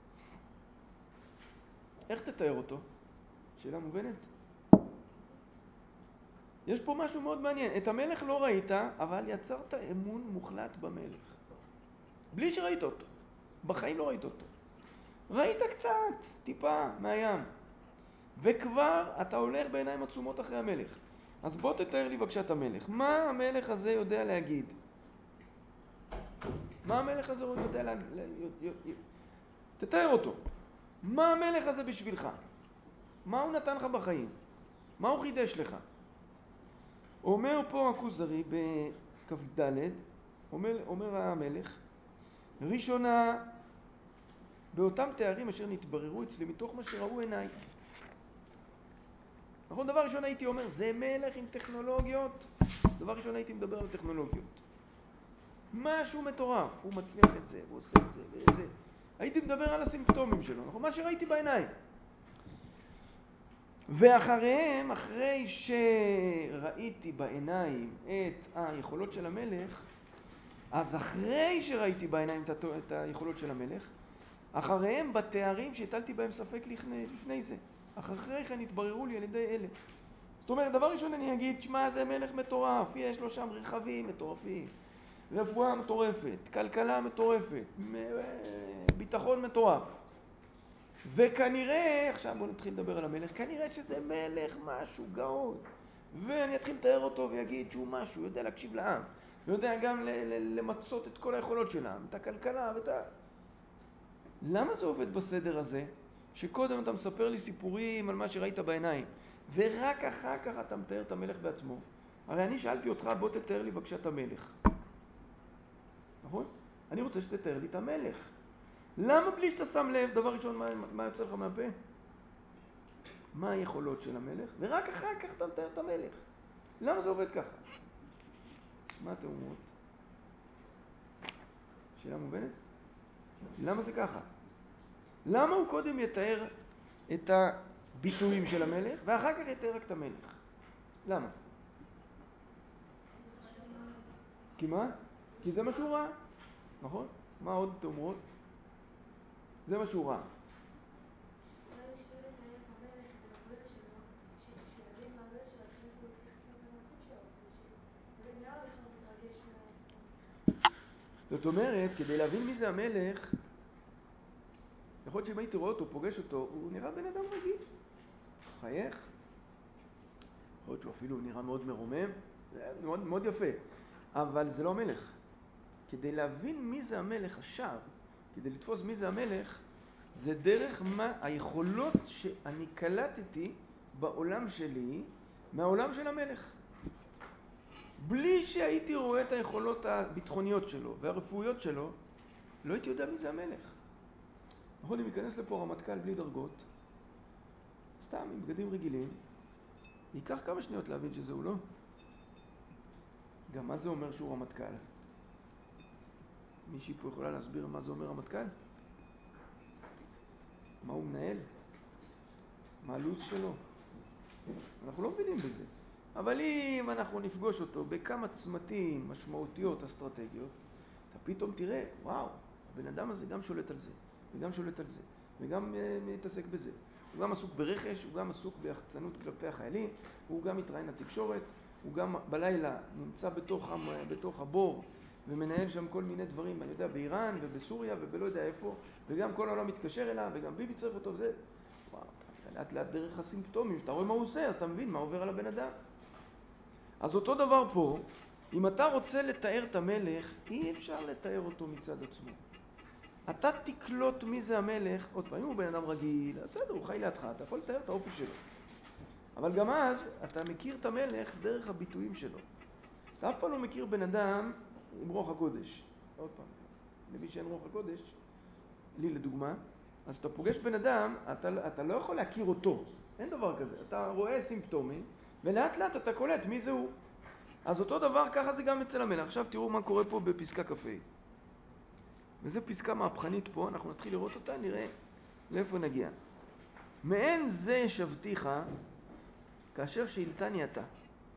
[SPEAKER 1] איך תתאר אותו? שאלה מובנת? יש פה משהו מאוד מעניין. את המלך לא ראית, אבל יצרת אמון מוחלט במלך. בלי שראית אותו. בחיים לא ראית אותו. ראית קצת, טיפה, מהים. וכבר אתה הולך בעיניים עצומות אחרי המלך. אז בוא תתאר לי בבקשה את המלך. מה המלך הזה יודע להגיד? מה המלך הזה יודע להגיד? תתאר אותו. מה המלך הזה בשבילך? מה הוא נתן לך בחיים? מה הוא חידש לך? אומר פה הכוזרי בכ"ד, אומר, אומר המלך, ראשונה, באותם תארים אשר נתבררו אצלי מתוך מה שראו עיניי. נכון, דבר ראשון הייתי אומר, זה מלך עם טכנולוגיות. דבר ראשון הייתי מדבר על טכנולוגיות. משהו מטורף, הוא מצליח את זה, הוא עושה את זה ואת זה. הייתי מדבר על הסימפטומים שלו, נכון? מה שראיתי בעיניים. ואחריהם, אחרי שראיתי בעיניים את היכולות של המלך, אז אחרי שראיתי בעיניים את היכולות של המלך, אחריהם בתארים שהטלתי בהם ספק לפני, לפני זה. אחרי כן התבררו לי על ידי אלה. זאת אומרת, דבר ראשון אני אגיד, שמה זה מלך מטורף, יש לו שם רכבים מטורפים, רפואה מטורפת, כלכלה מטורפת, ביטחון מטורף. וכנראה, עכשיו בואו נתחיל לדבר על המלך, כנראה שזה מלך משהו גאון. ואני אתחיל לתאר אותו ויגיד שהוא משהו, יודע להקשיב לעם, ויודע גם למצות את כל היכולות של העם, את הכלכלה ואת ה... למה זה עובד בסדר הזה? שקודם אתה מספר לי סיפורים על מה שראית בעיניים, ורק אחר כך אתה מתאר את המלך בעצמו. הרי אני שאלתי אותך, בוא תתאר לי בבקשה את המלך. נכון? אני רוצה שתתאר לי את המלך. למה בלי שאתה שם לב, דבר ראשון, מה, מה יוצא לך מהפה? מה היכולות של המלך? ורק אחר כך אתה מתאר את המלך. למה זה עובד ככה? מה אתם אומרות? שאלה מובנת? למה זה ככה? למה הוא קודם יתאר את הביטויים של המלך, ואחר כך יתאר רק את המלך? למה? כי מה? כי זה מה שהוא ראה. נכון? מה עוד אתם אומרות? זה מה שהוא ראה. זאת אומרת, כדי להבין מי זה המלך, יכול להיות שאם הייתי רואה אותו, פוגש אותו, הוא נראה בן אדם רגיל. חייך. יכול להיות שהוא אפילו נראה מאוד מרומם, זה מאוד, מאוד יפה. אבל זה לא המלך. כדי להבין מי זה המלך עכשיו, כדי לתפוס מי זה המלך, זה דרך מה היכולות שאני קלטתי בעולם שלי, מהעולם של המלך. בלי שהייתי רואה את היכולות הביטחוניות שלו והרפואיות שלו, לא הייתי יודע מי זה המלך. נכון, אם ייכנס לפה רמטכ"ל בלי דרגות, סתם עם בגדים רגילים, ייקח כמה שניות להבין שזהו לא. גם מה זה אומר שהוא רמטכ"ל? מישהי פה יכולה להסביר מה זה אומר רמטכ"ל? מה הוא מנהל? מה הלו"ז שלו? אנחנו לא מבינים בזה. אבל אם אנחנו נפגוש אותו בכמה צמתים משמעותיות אסטרטגיות, אתה פתאום תראה, וואו, הבן אדם הזה גם שולט על זה, וגם שולט על זה, וגם uh, מתעסק בזה. הוא גם עסוק ברכש, הוא גם עסוק ביחצנות כלפי החיילים, הוא גם מתראיין לתקשורת, הוא גם בלילה נמצא בתוך, בתוך הבור ומנהל שם כל מיני דברים, אני יודע, באיראן ובסוריה ובלא יודע איפה, וגם כל העולם מתקשר אליו, וגם ביבי צריך אותו וזה. וואו, לאט לאט דרך הסימפטומים, אתה רואה מה הוא עושה, אז אתה מבין מה עובר על הבן אדם. אז אותו דבר פה, אם אתה רוצה לתאר את המלך, אי אפשר לתאר אותו מצד עצמו. אתה תקלוט מי זה המלך, עוד פעם, אם הוא בן אדם רגיל, בסדר, הוא חי לידך, אתה יכול לתאר את האופי שלו. אבל גם אז, אתה מכיר את המלך דרך הביטויים שלו. אתה אף פעם לא מכיר בן אדם עם רוח הקודש. עוד פעם, למי שאין רוח הקודש, לי לדוגמה, אז אתה פוגש בן אדם, אתה, אתה לא יכול להכיר אותו. אין דבר כזה. אתה רואה סימפטומים, ולאט לאט אתה קולט מי זה הוא. אז אותו דבר, ככה זה גם אצל המלך. עכשיו תראו מה קורה פה בפסקה כ"ה. וזו פסקה מהפכנית פה, אנחנו נתחיל לראות אותה, נראה לאיפה נגיע. מעין זה ישבתיך, כאשר שאלתני אתה.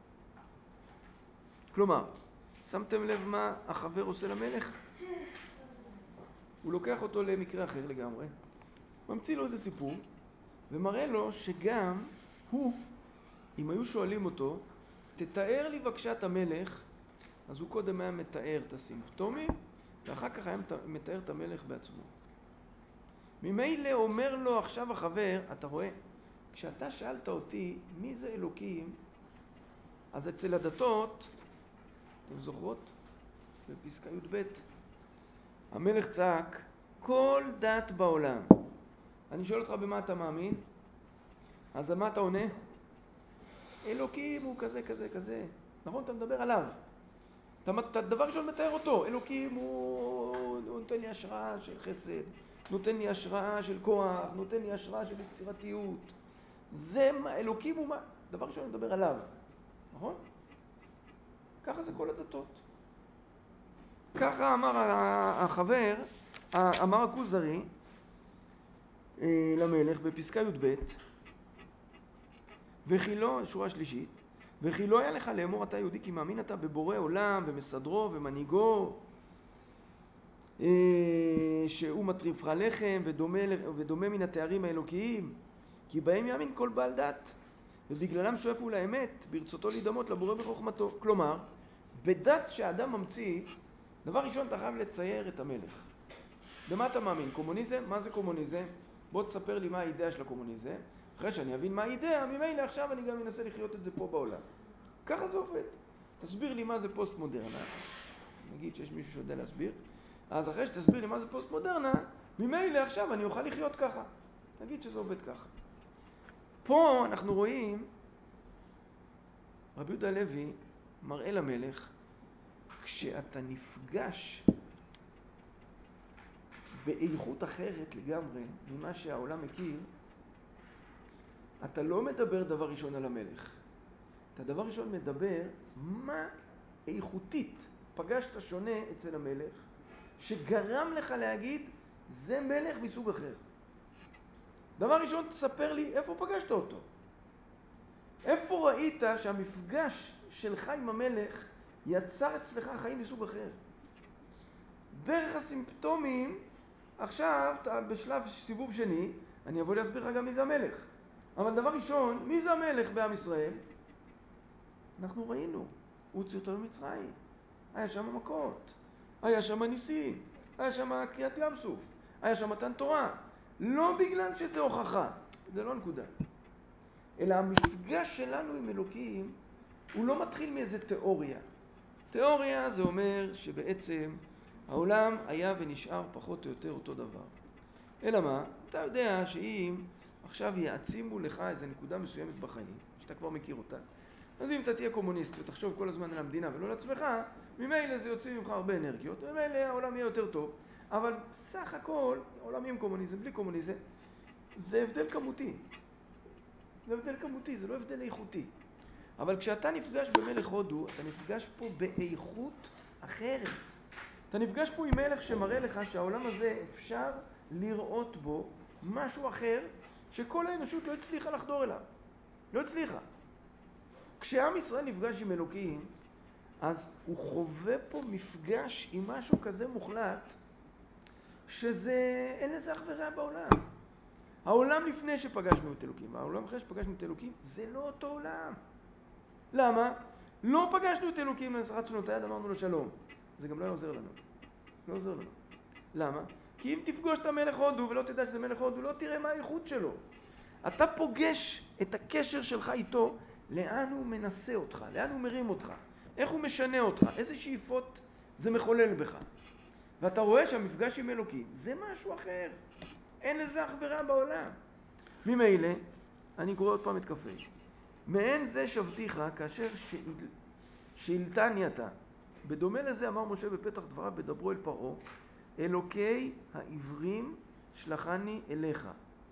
[SPEAKER 1] כלומר, שמתם לב מה החבר עושה למלך? הוא לוקח אותו למקרה אחר לגמרי, ממציא לו איזה סיפור, ומראה לו שגם הוא, אם היו שואלים אותו, תתאר לי בבקשה את המלך, אז הוא קודם היה מתאר את הסימפטומים, ואחר כך היה מתאר את המלך בעצמו. ממילא אומר לו עכשיו החבר, אתה רואה, כשאתה שאלת אותי מי זה אלוקים, אז אצל הדתות, אתם זוכרות? בפסקה י"ב, המלך צעק, כל דת בעולם. אני שואל אותך במה אתה מאמין? אז מה אתה עונה? אלוקים הוא כזה כזה כזה. נכון? אתה מדבר עליו. אתה, אתה דבר ראשון מתאר אותו. אלוקים הוא, הוא נותן לי השראה של חסד, נותן לי השראה של כוח, נותן לי השראה של יצירתיות. זה מה, אלוקים הוא מה? דבר ראשון אני מדבר עליו. נכון? ככה זה כל הדתות. ככה אמר החבר, אמר הכוזרי למלך בפסקה י"ב, וכי לא, שורה שלישית, וכי לא היה לך לאמור אתה יהודי כי מאמין אתה בבורא עולם ומסדרו ומנהיגו, שהוא מטריפך לחם ודומה, ודומה מן התארים האלוקיים, כי בהם יאמין כל בעל דת, ובגללם שואף הוא לאמת, ברצותו להידמות לבורא בחוכמתו. כלומר, בדת שהאדם ממציא, דבר ראשון אתה חייב לצייר את המלך. במה אתה מאמין? קומוניזם? מה זה קומוניזם? בוא תספר לי מה האידאה של הקומוניזם. אחרי שאני אבין מה האידאה, ממילא עכשיו אני גם אנסה לחיות את זה פה בעולם. ככה זה עובד. תסביר לי מה זה פוסט מודרנה. נגיד שיש מישהו שיודע להסביר. אז אחרי שתסביר לי מה זה פוסט מודרנה, ממילא עכשיו אני אוכל לחיות ככה. נגיד שזה עובד ככה. פה אנחנו רואים, רבי יהודה הלוי מראה למלך, כשאתה נפגש באיכות אחרת לגמרי ממה שהעולם מכיר, אתה לא מדבר דבר ראשון על המלך. אתה דבר ראשון מדבר מה איכותית פגשת שונה אצל המלך, שגרם לך להגיד, זה מלך מסוג אחר. דבר ראשון, תספר לי איפה פגשת אותו. איפה ראית שהמפגש שלך עם המלך יצר אצלך חיים מסוג אחר? דרך הסימפטומים, עכשיו, בשלב סיבוב שני, אני אבוא להסביר לך גם מי זה המלך. אבל דבר ראשון, מי זה המלך בעם ישראל? אנחנו ראינו, הוא הוציא אותו למצרים. היה שם מכות, היה שם ניסים, היה שם קריאת ים סוף, היה שם מתן תורה. לא בגלל שזה הוכחה, זה לא נקודה. אלא המפגש שלנו עם אלוקים, הוא לא מתחיל מאיזה תיאוריה. תיאוריה זה אומר שבעצם העולם היה ונשאר פחות או יותר אותו דבר. אלא מה? אתה יודע שאם עכשיו יעצימו לך איזו נקודה מסוימת בחיים, שאתה כבר מכיר אותה, אז אם אתה תהיה קומוניסט ותחשוב כל הזמן על המדינה ולא לעצמך, ממילא זה יוצא ממך הרבה אנרגיות, ממילא העולם יהיה יותר טוב. אבל סך הכל, העולם עם קומוניזם, בלי קומוניזם, זה הבדל כמותי. זה הבדל כמותי, זה לא הבדל איכותי. אבל כשאתה נפגש במלך הודו, אתה נפגש פה באיכות אחרת. אתה נפגש פה עם מלך שמראה לך שהעולם הזה אפשר לראות בו משהו אחר שכל האנושות לא הצליחה לחדור אליו. לא הצליחה. כשעם ישראל נפגש עם אלוקים, אז הוא חווה פה מפגש עם משהו כזה מוחלט, שזה, אין לזה אח ורע בעולם. העולם לפני שפגשנו את אלוקים, העולם אחרי שפגשנו את אלוקים, זה לא אותו עולם. למה? לא פגשנו את אלוקים, רצנו את היד, אמרנו לו שלום. זה גם לא עוזר לנו. לא עוזר לנו. למה? כי אם תפגוש את המלך הודו ולא תדע שזה מלך הודו, לא תראה מה האיכות שלו. אתה פוגש את הקשר שלך איתו, לאן הוא מנסה אותך, לאן הוא מרים אותך, איך הוא משנה אותך, איזה שאיפות זה מחולל בך. ואתה רואה שהמפגש עם אלוקים זה משהו אחר. אין לזה אח ורע בעולם. ממילא, אני קורא עוד פעם את קפה. מעין זה שבתיך כאשר שאילתני אתה. בדומה לזה אמר משה בפתח דבריו בדברו אל פרעה, אלוקי העברים שלחני אליך.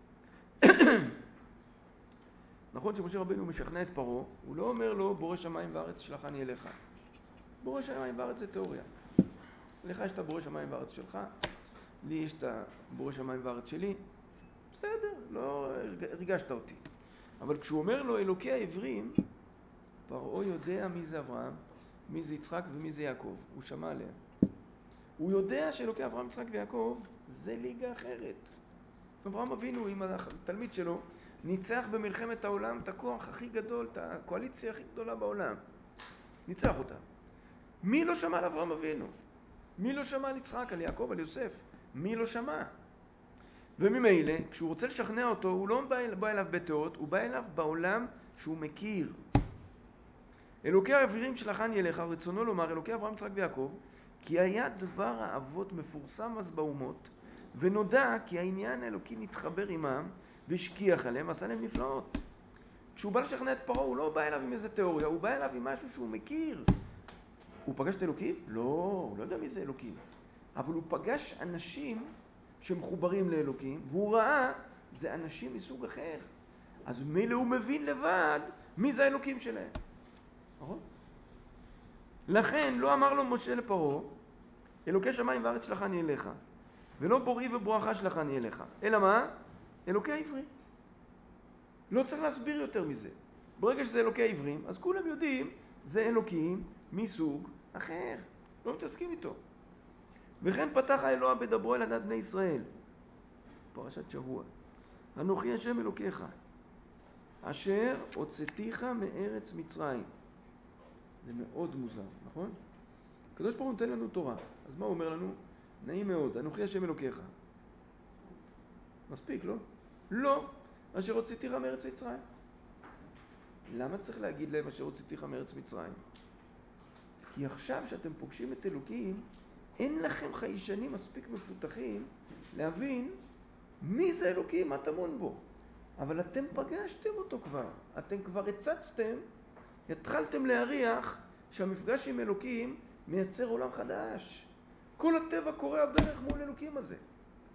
[SPEAKER 1] נכון שמשה רבנו משכנע את פרעה, הוא לא אומר לו בורא שמיים וארץ שלחני אליך. בורא שמיים וארץ זה תיאוריה. לך יש את הבורא שמיים וארץ שלך, לי יש את הבורא שמיים וארץ שלי. בסדר, לא הרגשת אותי. אבל כשהוא אומר לו אלוקי העברים, פרעה יודע מי זה אברהם, מי זה יצחק ומי זה יעקב. הוא שמע עליהם. הוא יודע שאלוקי אברהם, יצחק ויעקב זה ליגה אחרת. אברהם אבינו עם התלמיד שלו ניצח במלחמת העולם את הכוח הכי גדול, את הקואליציה הכי גדולה בעולם. ניצח אותה. מי לא שמע על אברהם אבינו? מי לא שמע על יצחק, על יעקב, על יוסף? מי לא שמע? וממילא, כשהוא רוצה לשכנע אותו, הוא לא בא, בא אליו בתיאוריות, הוא בא אליו בעולם שהוא מכיר. אלוקי העברים שלחני אליך, רצונו לומר, אלוקי אברהם, יצחק ויעקב, כי היה דבר האבות מפורסם אז באומות, ונודע כי העניין האלוקי נתחבר עמם, והשכיח עליהם, ועשה להם נפלאות. כשהוא בא לשכנע את פרעה, הוא לא בא אליו עם איזה תיאוריה, הוא בא אליו עם משהו שהוא מכיר. הוא פגש את אלוקים? לא, הוא לא יודע מי זה אלוקים. אבל הוא פגש אנשים שמחוברים לאלוקים, והוא ראה, זה אנשים מסוג אחר. אז מילא הוא מבין לבד מי זה האלוקים שלהם. נכון? לכן לא אמר לו משה לפרעה, אלוקי שמיים וארץ שלחני אליך, ולא בוראי וברכה שלחני אליך. אלא מה? אלוקי העברים. לא צריך להסביר יותר מזה. ברגע שזה אלוקי העברים, אז כולם יודעים, זה אלוקים מסוג אחר. לא מתעסקים איתו. וכן פתח האלוה בדברו אל עדת בני ישראל. פרשת שבוע. אנוכי השם אלוקיך, אשר הוצאתיך מארץ מצרים. זה מאוד מוזר, נכון? הקדוש ברוך הוא נותן לנו תורה. אז מה הוא אומר לנו? נעים מאוד, אנוכי השם אלוקיך. מספיק, לא? לא, אשר הוצאתיך מארץ מצרים. למה צריך להגיד להם אשר הוצאתיך מארץ מצרים? כי עכשיו שאתם פוגשים את אלוקים, אין לכם חיישנים מספיק מפותחים להבין מי זה אלוקים, מה טמון בו. אבל אתם פגשתם אותו כבר. אתם כבר הצצתם, התחלתם להריח שהמפגש עם אלוקים מייצר עולם חדש. כל הטבע קורא הברך מול אלוקים הזה.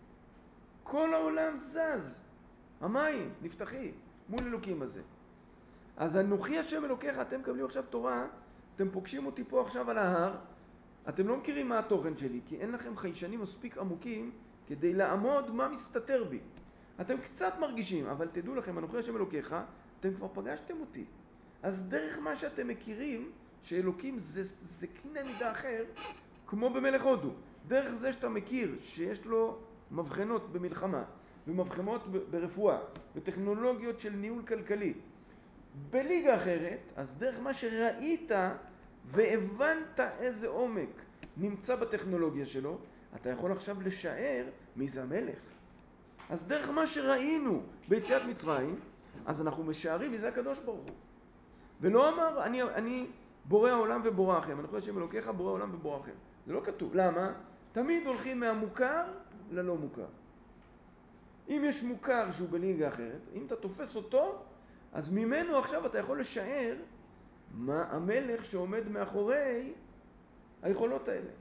[SPEAKER 1] כל העולם זז. המים נפתחים מול אלוקים הזה. אז אנוכי השם אלוקיך, אתם מקבלים עכשיו תורה, אתם פוגשים אותי פה עכשיו על ההר, אתם לא מכירים מה התוכן שלי, כי אין לכם חיישנים מספיק עמוקים כדי לעמוד מה מסתתר בי. אתם קצת מרגישים, אבל תדעו לכם, אנוכי השם אלוקיך, אתם כבר פגשתם אותי. אז דרך מה שאתם מכירים, שאלוקים זה, זה קנה מידה אחר, כמו במלך הודו. דרך זה שאתה מכיר שיש לו מבחנות במלחמה, ומבחנות ברפואה, וטכנולוגיות של ניהול כלכלי, בליגה אחרת, אז דרך מה שראית והבנת איזה עומק נמצא בטכנולוגיה שלו, אתה יכול עכשיו לשער מי זה המלך. אז דרך מה שראינו ביציאת מצרים, אז אנחנו משערים מי זה הקדוש ברוך הוא. ולא אמר, אני, אני בורא העולם ובוראכם, אני חושב שמלוקיך בורא העולם ובוראכם. זה לא כתוב. למה? תמיד הולכים מהמוכר ללא מוכר. אם יש מוכר שהוא בליגה אחרת, אם אתה תופס אותו, אז ממנו עכשיו אתה יכול לשער מה המלך שעומד מאחורי היכולות האלה.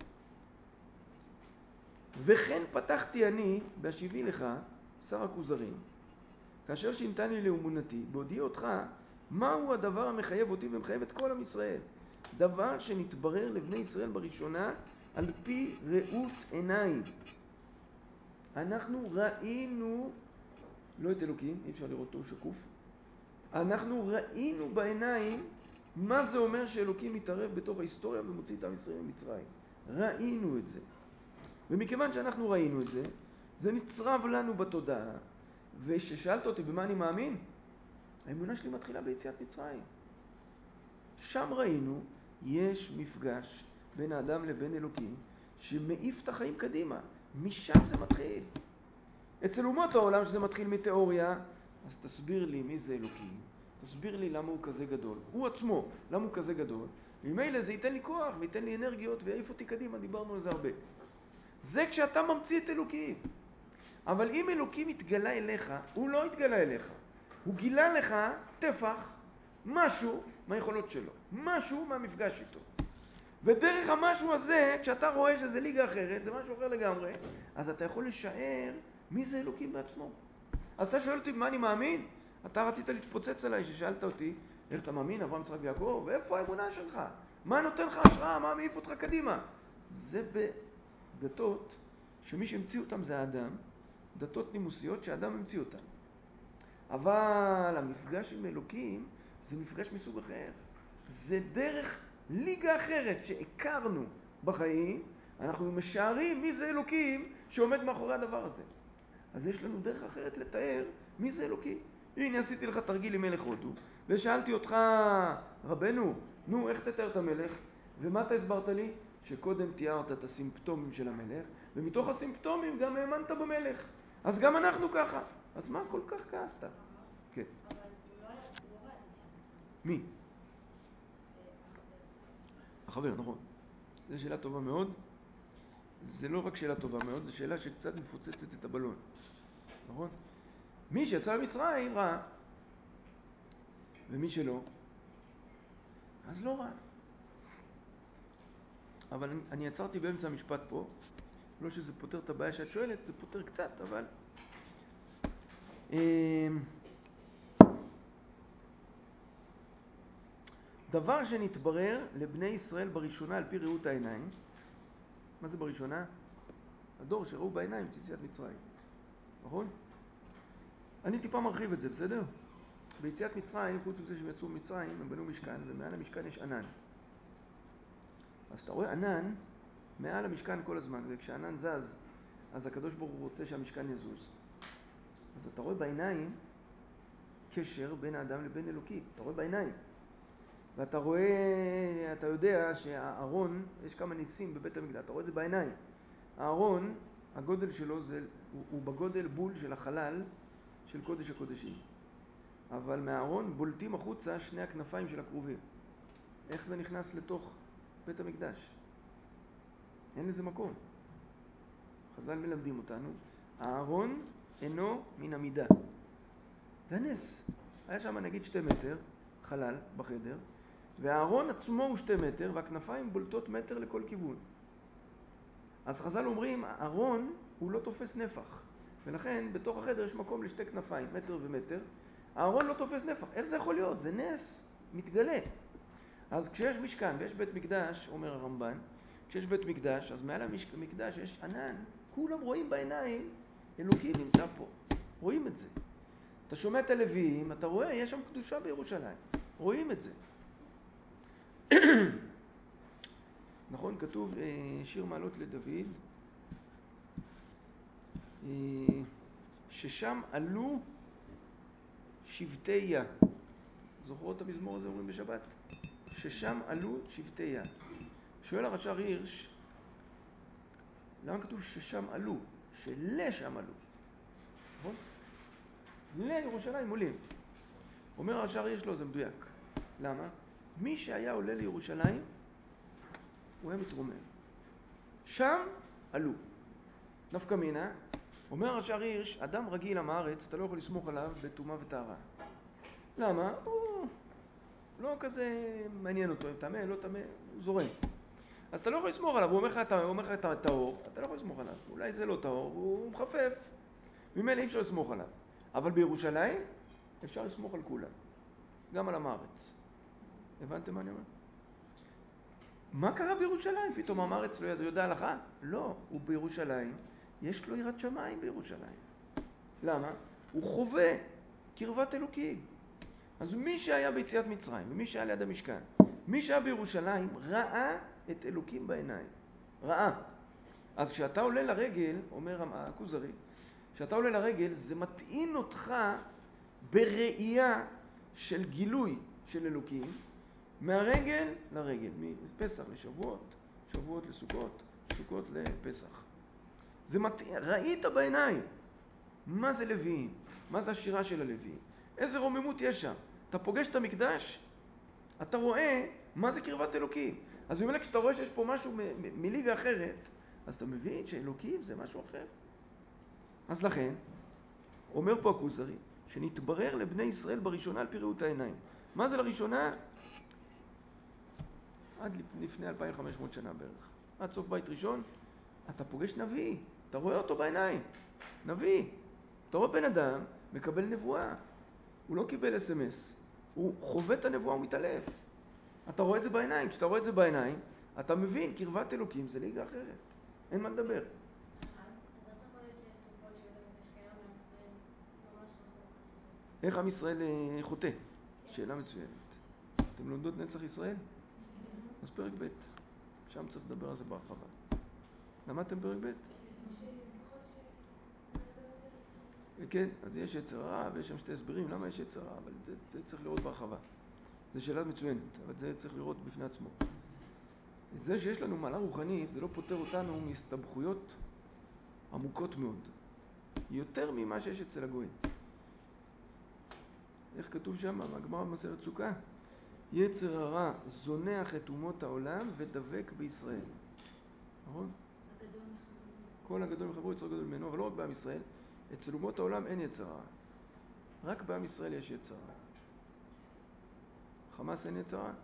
[SPEAKER 1] וכן פתחתי אני בהשיבי לך שר הכוזרים, כאשר שינתני לאמונתי, בהודיע אותך מהו הדבר המחייב אותי ומחייב את כל עם ישראל. דבר שנתברר לבני ישראל בראשונה על פי ראות עיניים. אנחנו ראינו, לא את אלוקים, אי אפשר לראות אותו, הוא שקוף. אנחנו ראינו בעיניים מה זה אומר שאלוקים מתערב בתוך ההיסטוריה ומוציא את עם ישראל ממצרים. ראינו את זה. ומכיוון שאנחנו ראינו את זה, זה נצרב לנו בתודעה. וששאלת אותי במה אני מאמין, האמונה שלי מתחילה ביציאת מצרים. שם ראינו, יש מפגש בין האדם לבין אלוקים, שמעיף את החיים קדימה. משם זה מתחיל. אצל אומות העולם שזה מתחיל מתיאוריה, אז תסביר לי מי זה אלוקים. תסביר לי למה הוא כזה גדול. הוא עצמו, למה הוא כזה גדול. ממילא זה ייתן לי כוח וייתן לי אנרגיות ויעיף אותי קדימה, דיברנו על זה הרבה. זה כשאתה ממציא את אלוקים. אבל אם אלוקים התגלה אליך, הוא לא התגלה אליך. הוא גילה לך טפח, משהו מהיכולות שלו. משהו מהמפגש איתו. ודרך המשהו הזה, כשאתה רואה שזה ליגה אחרת, זה משהו אחר לגמרי, אז אתה יכול לשער מי זה אלוקים בעצמו. אז אתה שואל אותי במה אני מאמין? אתה רצית להתפוצץ עליי ששאלת אותי, איך אתה מאמין, אברהם, יצחק ויעקב? ואיפה האמונה שלך? מה נותן לך השראה? מה מעיף אותך קדימה? זה בדתות שמי שהמציא אותם זה האדם, דתות נימוסיות שהאדם המציא אותם. אבל המפגש עם אלוקים זה מפגש מסוג אחר. זה דרך ליגה אחרת שהכרנו בחיים, אנחנו משערים מי זה אלוקים שעומד מאחורי הדבר הזה. אז יש לנו דרך אחרת לתאר מי זה אלוקים. הנה עשיתי לך תרגיל עם מלך הודו, ושאלתי אותך, רבנו, נו איך תתאר את המלך? ומה אתה הסברת לי? שקודם תיארת את הסימפטומים של המלך, ומתוך הסימפטומים גם האמנת במלך. אז גם אנחנו ככה. אז מה כל כך כעסת? כן.
[SPEAKER 2] אבל הוא לא היה, הוא לא ראה את זה.
[SPEAKER 1] מי? החבר, נכון. זו שאלה טובה מאוד. זה לא רק שאלה טובה מאוד, זו שאלה שקצת מפוצצת את הבלון. נכון? מי שיצא למצרים ראה, ומי שלא, אז לא ראה. אבל אני, אני עצרתי באמצע המשפט פה, לא שזה פותר את הבעיה שאת שואלת, זה פותר קצת, אבל... דבר שנתברר לבני ישראל בראשונה על פי ראות העיניים. מה זה בראשונה? הדור שראו בעיניים את יציאת מצרים. נכון? אני טיפה מרחיב את זה, בסדר? ביציאת מצרים, חוץ מזה שהם יצאו ממצרים, הם בנו משכן, ומעל המשכן יש ענן. אז אתה רואה ענן מעל המשכן כל הזמן, וכשהענן זז, אז הקדוש ברוך הוא רוצה שהמשכן יזוז. אז אתה רואה בעיניים קשר בין האדם לבין אלוקים. אתה רואה בעיניים. ואתה רואה, אתה יודע שהארון, יש כמה ניסים בבית המקדש, אתה רואה את זה בעיניים. הארון, הגודל שלו זה, הוא, הוא בגודל בול של החלל של קודש הקודשים. אבל מהארון בולטים החוצה שני הכנפיים של הכרובים. איך זה נכנס לתוך בית המקדש? אין לזה מקום. חז"ל מלמדים אותנו, הארון אינו מן המידה. זה נס. היה שם נגיד שתי מטר חלל בחדר, והארון עצמו הוא שתי מטר, והכנפיים בולטות מטר לכל כיוון. אז חז"ל אומרים, הארון הוא לא תופס נפח. ולכן בתוך החדר יש מקום לשתי כנפיים, מטר ומטר. הארון לא תופס נפח. איך זה יכול להיות? זה נס מתגלה. אז כשיש משכן ויש בית מקדש, אומר הרמב"ן, כשיש בית מקדש, אז מעל המקדש יש ענן. כולם רואים בעיניים, אלוקים נמצא פה. רואים את זה. אתה שומע את הלוויים, אתה רואה, יש שם קדושה בירושלים. רואים את זה. נכון, כתוב שיר מעלות לדוד, ששם עלו שבטי יה. זוכרות את המזמור הזה אומרים בשבת? ששם עלו שבטי יה. שואל הרש"ר הירש, למה כתוב ששם עלו? שלשם עלו. נכון? לירושלים עולים. אומר הרש"ר הירש, לא, זה מדויק. למה? מי שהיה עולה לירושלים, הוא היה מתרומם. שם עלו. נפקא מינה, אומר הרש"ר הירש, אדם רגיל עם הארץ, אתה לא יכול לסמוך עליו בטומאה וטהרה. למה? הוא לא כזה מעניין אותו, אם טמא, לא טמא, הוא זורם. אז אתה לא יכול לסמוך עליו, הוא אומר לך, אתה אומר לך את האור, אתה לא יכול לסמוך עליו. אולי זה לא טהור, הוא מחפף. ממילא אי אפשר לסמוך עליו. אבל בירושלים אפשר לסמוך על כולם. גם על עם הארץ. הבנתם מה אני אומר? מה קרה בירושלים? פתאום עם הארץ לא יודע הלכה? לא, הוא בירושלים. יש לו יראת שמיים בירושלים. למה? הוא חווה קרבת אלוקים. אז מי שהיה ביציאת מצרים ומי שהיה ליד המשכן, מי שהיה בירושלים ראה את אלוקים בעיניים. ראה. אז כשאתה עולה לרגל, אומר הכוזרי, כשאתה עולה לרגל זה מטעין אותך בראייה של גילוי של אלוקים מהרגל לרגל, מפסח לשבועות, שבועות לסוכות, סוכות לפסח. זה מטעין, ראית בעיניים. מה זה לוויים? מה זה השירה של הלוויים? איזה רוממות יש שם? אתה פוגש את המקדש, אתה רואה מה זה קרבת אלוקים. אז במילא כשאתה רואה שיש פה משהו מ- מ- מליגה אחרת, אז אתה מבין שאלוקים זה משהו אחר. אז לכן, אומר פה הכוזרי, שנתברר לבני ישראל בראשונה על פי ראות העיניים. מה זה לראשונה? עד לפני אלפיים וחמש מאות שנה בערך. עד סוף בית ראשון, אתה פוגש נביא, אתה רואה אותו בעיניים. נביא. אתה רואה בן אדם, מקבל נבואה. הוא לא קיבל אס אם אס. הוא חווה את הנבואה ומתעלף. אתה רואה את זה בעיניים. כשאתה רואה את זה בעיניים, אתה מבין, קרבת אלוקים זה ליגה אחרת. אין מה לדבר.
[SPEAKER 2] אז איך יכול להיות שיש תרופות שבית המקדש קיים ועם ישראל ממש רחוק?
[SPEAKER 1] איך עם ישראל אה, חוטא? שאלה מצוינת. אתם לומדות נצח ישראל? אז פרק ב', שם צריך לדבר על זה בהרחבה. למדתם פרק ב'? כן, אז יש יצר הרע ויש שם שתי הסברים למה יש יצר הרע, אבל זה, זה צריך לראות בהרחבה. זו שאלה מצוינת, אבל זה צריך לראות בפני עצמו. זה שיש לנו מעלה רוחנית, זה לא פותר אותנו מהסתבכויות עמוקות מאוד. יותר ממה שיש אצל הגויים. איך כתוב שם, בגמרא במסכת סוכה? יצר הרע זונח את אומות העולם ודבק בישראל. נכון? כל הגדול מחברו יצר גדול ממנו, אבל לא רק בעם ישראל. אצל אומות העולם אין יצר הרע. רק בעם ישראל יש יצר הרע. חמאס אין יצר רע?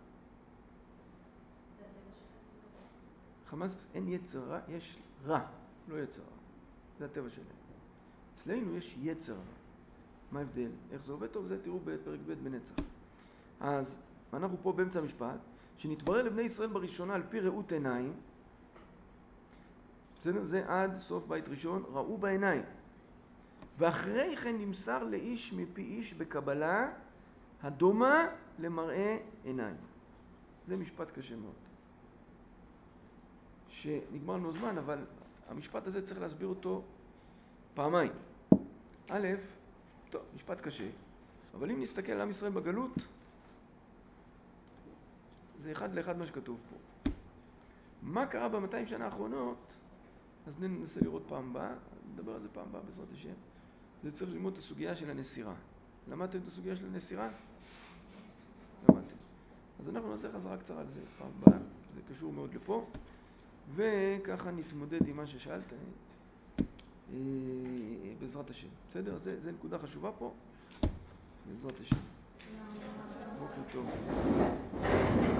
[SPEAKER 1] חמאס אין יצר רע, יש רע, לא יצר רע. זה הטבע שלהם. אצלנו יש יצר רע. מה ההבדל? איך זה עובד טוב? זה תראו בפרק ב' בנצח. אז אנחנו פה באמצע המשפט, שנתברר לבני ישראל בראשונה על פי ראות עיניים, בסדר? זה עד סוף בית ראשון, ראו בעיניים. ואחרי כן נמסר לאיש מפי איש בקבלה הדומה למראה עיניים. זה משפט קשה מאוד. שנגמר לנו זמן, אבל המשפט הזה צריך להסביר אותו פעמיים. א', טוב, משפט קשה, אבל אם נסתכל על עם ישראל בגלות, זה אחד לאחד מה שכתוב פה. מה קרה ב-מאתיים שנה האחרונות? אז ננסה לראות פעם הבאה, נדבר על זה פעם הבאה בעזרת השם. זה צריך ללמוד את הסוגיה של הנסירה. למדתם את הסוגיה של הנסירה? למדתם. אז אנחנו נעשה חזרה קצרה על זה פעם הבאה, זה קשור מאוד לפה. וככה נתמודד עם מה ששאלת בעזרת השם. בסדר? זה, זה נקודה חשובה פה. בעזרת השם. בוקר טוב.